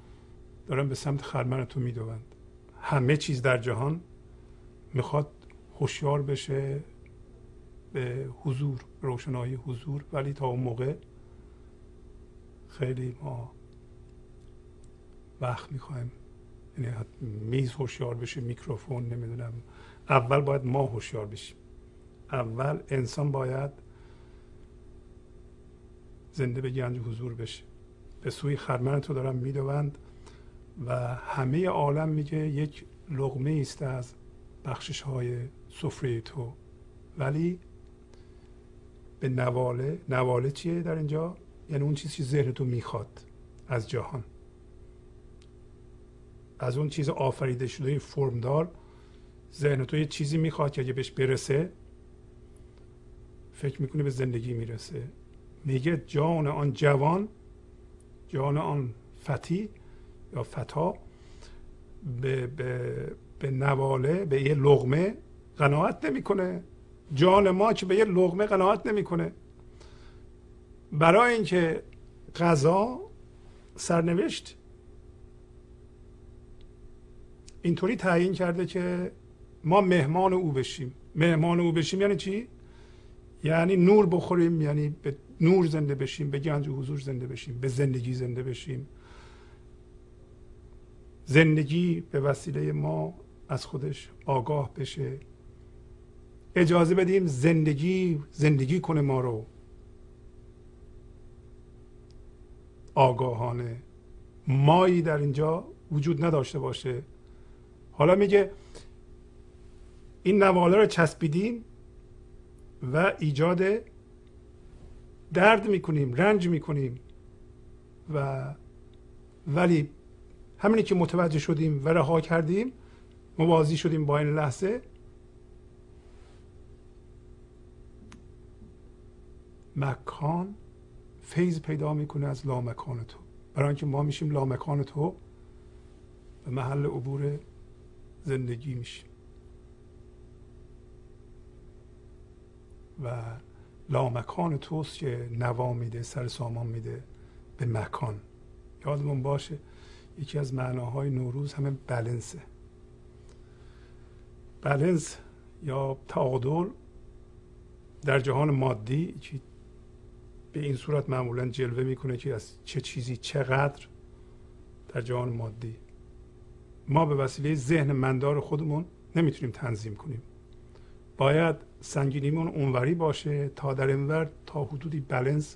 Speaker 1: دارن به سمت خرمن تو میدوند. همه چیز در جهان میخواد هوشیار بشه به حضور، روشنایی حضور. ولی تا اون موقع خیلی ما وقت میخوایم. یعنی میز هوشیار بشه، میکروفون، نمیدونم، اول باید ما هوشیار بشیم. اول انسان باید زنده به گنج حضور بشه. به سوی خرمن تو دارم میدوند و همه عالم میگه یک لقمه است از بخشش های سفره تو، ولی به نواله. نواله چیه در اینجا؟ یعنی اون چیزی که ذهن تو میخواد از جهان، از اون چیز آفریده شده فرمدار. ذهن تو یه چیزی میخواد که اگه بهش برسه فکر میکنه به زندگی میرسه. میگه جان آن جوان، جان آن فتی یا فتا به, به, به نواله، به یه لقمه قناعت نمیکنه. جان ما که به یه لقمه قناعت نمیکنه. برای اینکه قضا سرنوشت اینطوری تعیین کرده که ما مهمان او بشیم. مهمان او بشیم یعنی چی؟ یعنی نور بخوریم، یعنی به نور زنده بشیم، به گنج و حضور زنده بشیم، به زندگی زنده بشیم. زندگی به وسیله ما از خودش آگاه بشه. اجازه بدیم زندگی زندگی کنه ما رو آگاهانه. مایی در اینجا وجود نداشته باشه. حالا میگه این نواله رو چسبیدیم و ایجاد درد میکنیم، رنج میکنیم، و ولی همینی که متوجه شدیم و رها کردیم، موازی شدیم با این لحظه، مکان فیض پیدا میکنه از لامکان تو. برای اینکه ما میشیم لامکان تو، به محل عبور زندگی میشیم و لامکان توست که نوا میده، سر سامان میده به مکان. یادمون باشه یکی از معناهای نوروز همه بلنسه. بلنس یا تعادل در جهان مادی که به این صورت معمولا جلوه میکنه که از چه چیزی چقدر در جهان مادی ما به وسیله ذهن مندار خودمون نمیتونیم تنظیم کنیم. باید سنگینیمون اونوری باشه تا در اینور تا حدودی بلنس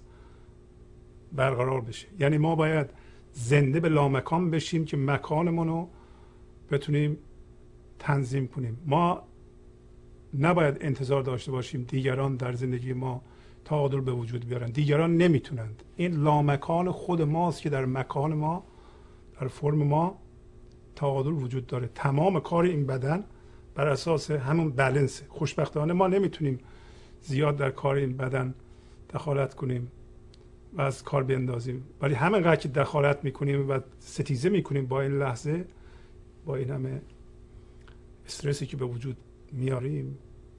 Speaker 1: برقرار بشه. یعنی ما باید زنده به لامکان بشیم که مکانمون رو بتونیم تنظیم کنیم. ما نباید انتظار داشته باشیم دیگران در زندگی ما تعادل به وجود بیارن. دیگران نمیتونند. این لامکان خود ماست که در مکان ما، در فرم ما تعادل وجود داره. تمام کار این بدن بر اساس همون بلنس. خوشبختانه ما نمیتونیم زیاد در کار این بدن دخالت کنیم و از کار بیندازیم، ولی همینقدر که دخالت میکنیم و ستیزه میکنیم با این لحظه، با این همه استرسی که به وجود میاریم،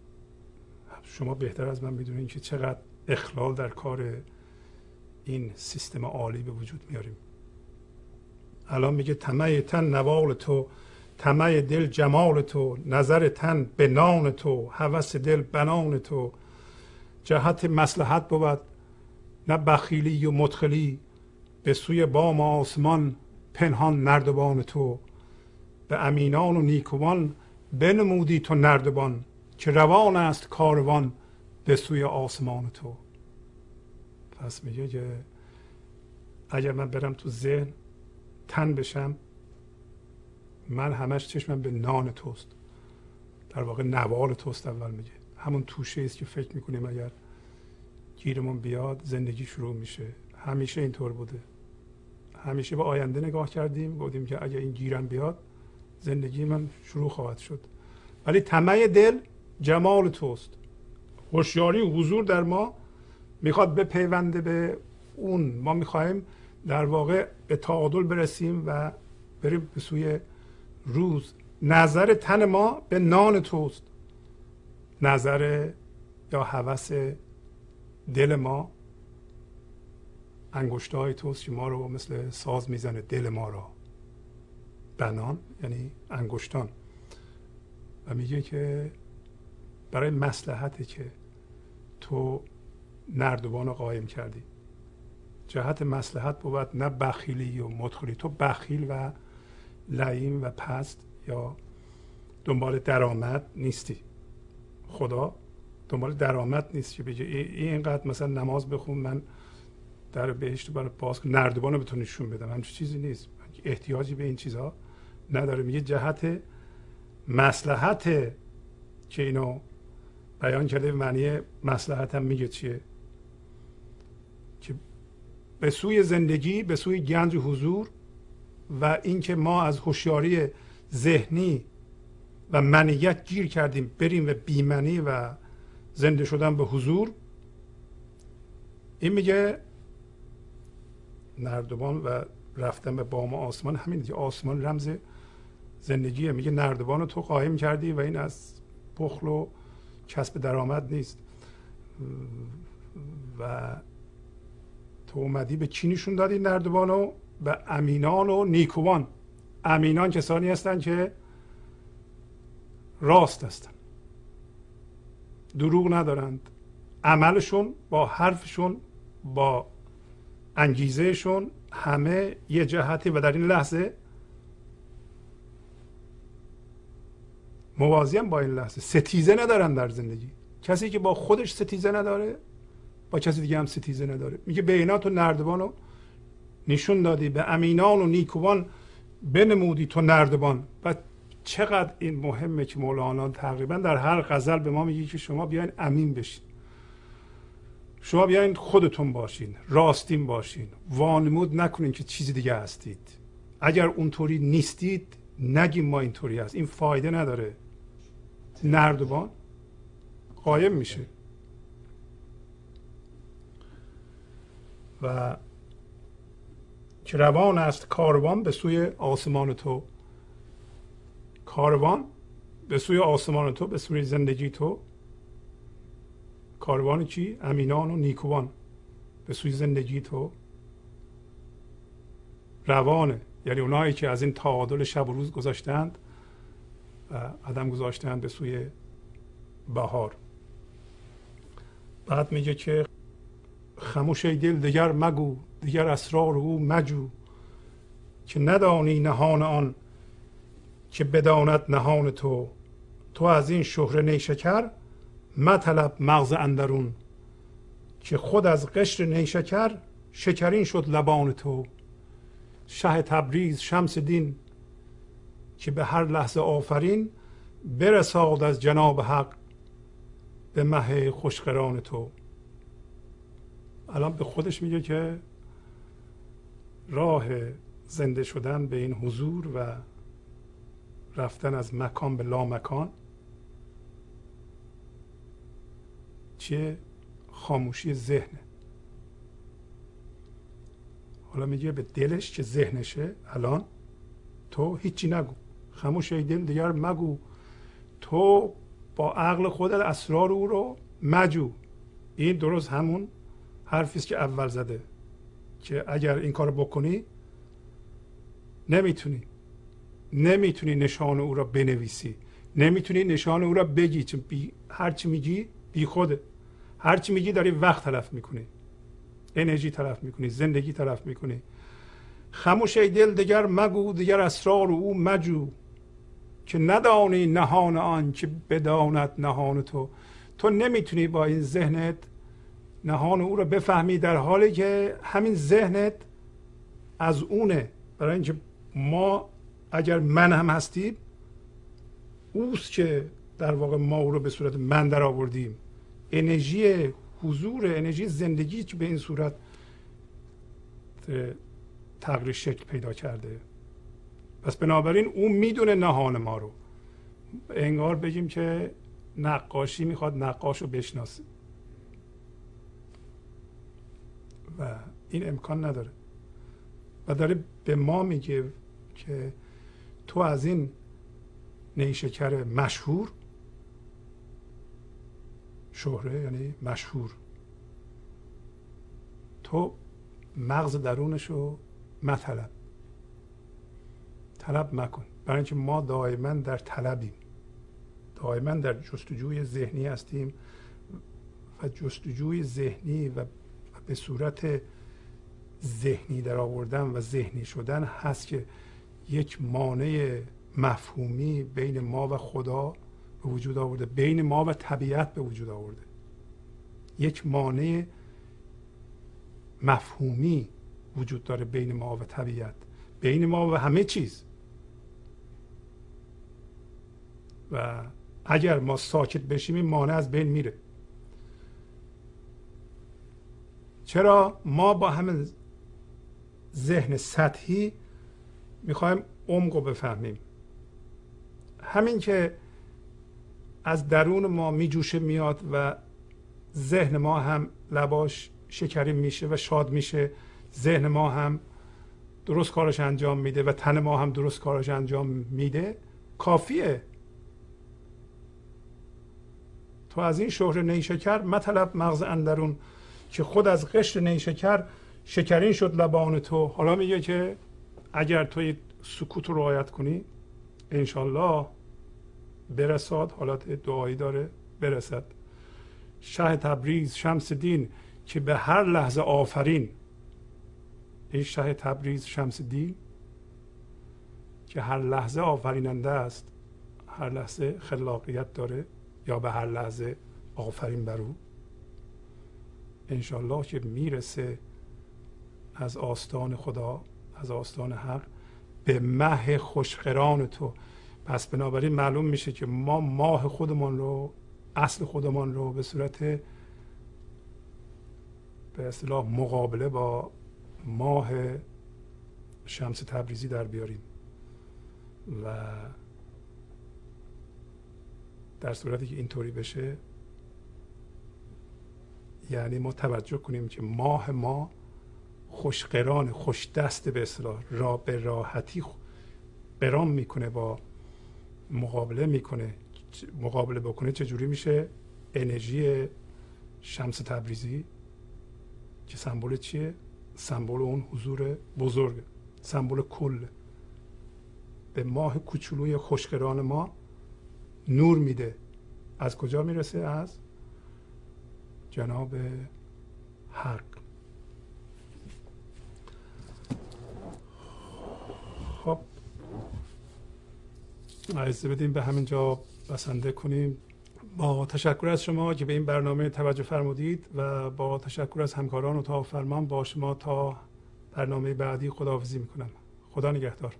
Speaker 1: شما بهتر از من میدونین که چقدر اخلال در کار این سیستم عالی به وجود میاریم. الان میگه طمع تن نوال تو، طمع دل جمال تو، نظر تن به نان تو، هوس دل بنان تو. جهت مصلحت بود نه بخیلی و مدخلی، به سوی بام آسمان پنهان نردبان تو. به امینان و نیکوان بنمودی تو نردبان، که روان است کاروان به سوی آسمان تو. پس میگه که اگر من برم تو ذهن تن بشم، من همش چشمم به نان توست، در واقع نوال توست. اول میگه همون توشه است که فکر میکنیم اگر گیرمون بیاد زندگی شروع میشه. همیشه اینطور بوده. همیشه به آینده نگاه کردیم، گفتیم که اگر این گیرم بیاد زندگی من شروع خواهد شد. ولی طمع دل جمال توست. هوشیاری و حضور در ما میخواد بپیونده به اون. ما میخوایم در واقع به تعادل برسیم و بریم به سوی روز. نظر تن ما به نان توست. نظر یا هوس دل ما انگشتای توست که ما رو مثل ساز میزنه، دل ما را. بنان یعنی انگشتان. و میگه که برای مصلحته که تو نردبان رو قایم کردی. جهت مصلحت بود، نه بخیلی و مدخلی. تو بخیل و لعین و پست یا دنبال درآمد نیستی. خدا دنبال درآمد نیست که بگه اینقدر مثلا نماز بخون من در بهشت برای باز کنم، نردبان رو بتونی نشون بدم. همچین چیزی نیست، احتیاجی به این چیزها نداره. میگه جهت مصلحت که اینو بیان کرده. معنی مصلحت هم میگه چیه؟ که به سوی زندگی، به سوی گنج و حضور و اینکه ما از هوشیاری ذهنی و منیت گیر کردیم بریم و بیمنی و زنده شدن به حضور. این میگه نردبان و رفتن به بام آسمان همین دیگه. آسمان رمز زندگیه. میگه نردبان رو تو قایم کردی و این از بخل و کسب درآمد نیست. و تو اومدی به چی نشون دادی نردبان رو؟ به امینان و نیکوان. امینان کسانی هستند که راست هستند، دروغ ندارند، عملشون با حرفشون با انگیزهشون همه یه جهتی و در این لحظه موازی هم با این لحظه. ستیزه ندارن در زندگی. کسی که با خودش ستیزه نداره با کسی دیگه هم ستیزه نداره. میگه به اینا تو نردبان رو نشون دادی، به امینان و نیکوان بنمودی تو نردبان. و چقدر این مهمه که مولانا تقریبا در هر غزل به ما میگه که شما بیاین امین بشین، شما بیاین خودتون باشین، راستین باشین، وانمود نکنین که چیزی دیگه هستید. اگر اونطوری نیستید نگیم ما اینطوری هست، این فایده نداره. نردبان قایم میشه. و که روان است کاروان به سوی آسمان تو. کاروان به سوی آسمان تو، به سوی زندگی تو. کاروان چی؟ امینان و نیکوان به سوی زندگی تو روانه. یعنی اونایی که از این تعادل شب و روز گذاشتند و قدم گذاشتند به سوی بهار. بعد میگه که خموش ای دل دگر مگو، دیگر اسرار او مجو، که ندانی نهان آن که بداند نهان تو. تو از این شهره نیشکر مطلب مغز اندرون، که خود از قشر نیشکر شکرین شد لبان تو. شه تبریز شمس دین که به هر لحظه آفرین، برساد از جناب حق به مه خوشقران تو. الان به خودش میگه که راه زنده شدن به این حضور و رفتن از مکان به لامکان چیه؟ خاموشی ذهنه. حالا میگه به دلش که ذهنشه الان تو هیچی نگو، خاموش ای دل دیگر مگو، تو با عقل خودت اسرار او رو مجو. این درست همون حرفیست که اول زده که اگر این کارو بکنی نمیتونی نمیتونی نشان او را بنویسی، نمیتونی نشان او را بگی، چون بی هرچی میگی بی خوده، هرچی میگی داری وقت تلف میکنی، انرژی تلف میکنی، زندگی تلف میکنی. خموش ای دل دیگر مگو، دیگر اسرار او مجو، که ندانی نهان آن که بداند نهان تو. تو نمیتونی با این ذهنت نهان او رو بفهمی، در حالی که همین ذهنت از اونه. برای اینکه ما اگر من هم هستیم اوست که در واقع ما او رو به صورت من در آوردیم. انرژی حضور، انرژی زندگی که به این صورت تغییر شکل پیدا کرده. پس بنابراین اون میدونه نهان ما رو. انگار بگیم که نقاشی میخواد نقاش رو بشناسه و این امکان نداره. و داره به ما میگه که تو از این نیشکر مشهور، شهره یعنی مشهور، تو مغز درونش رو مطلب طلب مکن. برای اینکه ما دائما در طلبیم. دائما در جستجوی ذهنی هستیم و جستجوی ذهنی و به صورت ذهنی در آوردن و ذهنی شدن هست که یک مانع مفهومی بین ما و خدا به وجود آورده، بین ما و طبیعت به وجود آورده. یک مانع مفهومی وجود داره بین ما و طبیعت، بین ما و همه چیز. و اگر ما ساکت بشیم این مانع از بین میره. چرا؟ ما با همین ذهن سطحی میخوایم عمق رو بفهمیم. همین که از درون ما میجوشه میاد و ذهن ما هم لباش شکری میشه و شاد میشه، ذهن ما هم درست کارش انجام میده و تن ما هم درست کارش انجام میده، کافیه. تو از این شهر نیشکر مطلب مغز اندرون، که خود از قشر نیشکر شکرین شد لبان تو. حالا میگه که اگر توی سکوت رو رعایت کنی انشالله برساد. حالت دعایی داره، برسد. شه تبریز شمس دین که به هر لحظه آفرین. این شه تبریز شمس دین که هر لحظه آفریننده است، هر لحظه خلاقیت داره، یا به هر لحظه آفرین بر او. انشالله که میرسه از آستان خدا، از آستان حق، به مه خوشقران تو. پس بنابراین معلوم میشه که ما ماه خودمان رو، اصل خودمان رو به صورت به اصطلاح مقابله با ماه شمس تبریزی در بیاریم. و در صورتی که اینطوری بشه یعنی ما توجه کنیم که ماه ما خوشقران، خوش دست به اصطلاح، را به راحتی قران میکنه، با مقابله میکنه. مقابله بکنه چجوری میشه؟ انرژی شمس تبریزی که سمبل چیه؟ سمبل اون حضور بزرگ، سمبل کل، به ماه کوچولوی خوشقران ما نور میده. از کجا میرسه؟ از جناب حق. خب عرضه بدیم به همین جا بسنده کنیم. با تشکر از شما که به این برنامه توجه فرمودید و با تشکر از همکاران اتاق فرمان با شما تا برنامه بعدی خداحافظی میکنم. خدا نگهدار.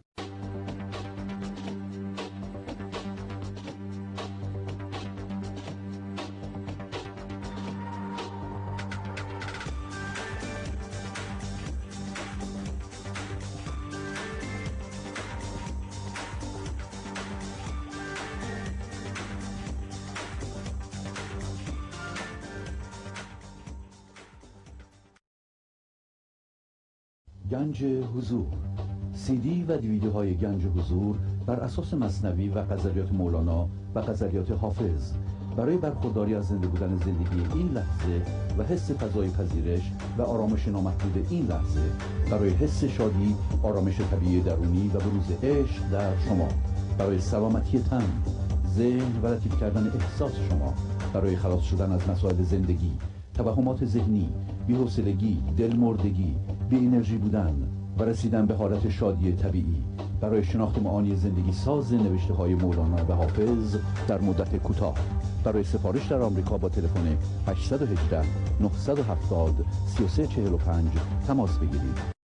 Speaker 2: گنج حضور، سی دی و دیویدیوهای گنج حضور بر اساس مثنوی و غزلیات مولانا و غزلیات حافظ برای برخورداری از زنده بودن زندگی این لحظه و حس فضای پذیرش و آرامش نامحدود این لحظه، برای حس شادی، آرامش طبیعی درونی و بروز عشق در شما، برای سلامتی تن، ذهن و لطیف کردن احساس شما، برای خلاص شدن از مسائل زندگی، توهمات ذهنی، بی‌حوصلگی، دلمردگی، بی انرژی بودن و رسیدن به حالت شادی طبیعی، برای شناخت معانی زندگی ساز نوشته های مولانا و حافظ در مدت کوتاه. برای سفارش در آمریکا با تلفن هشت یک هشت نه هفت صفر سه سه چهار پنج تماس بگیرید.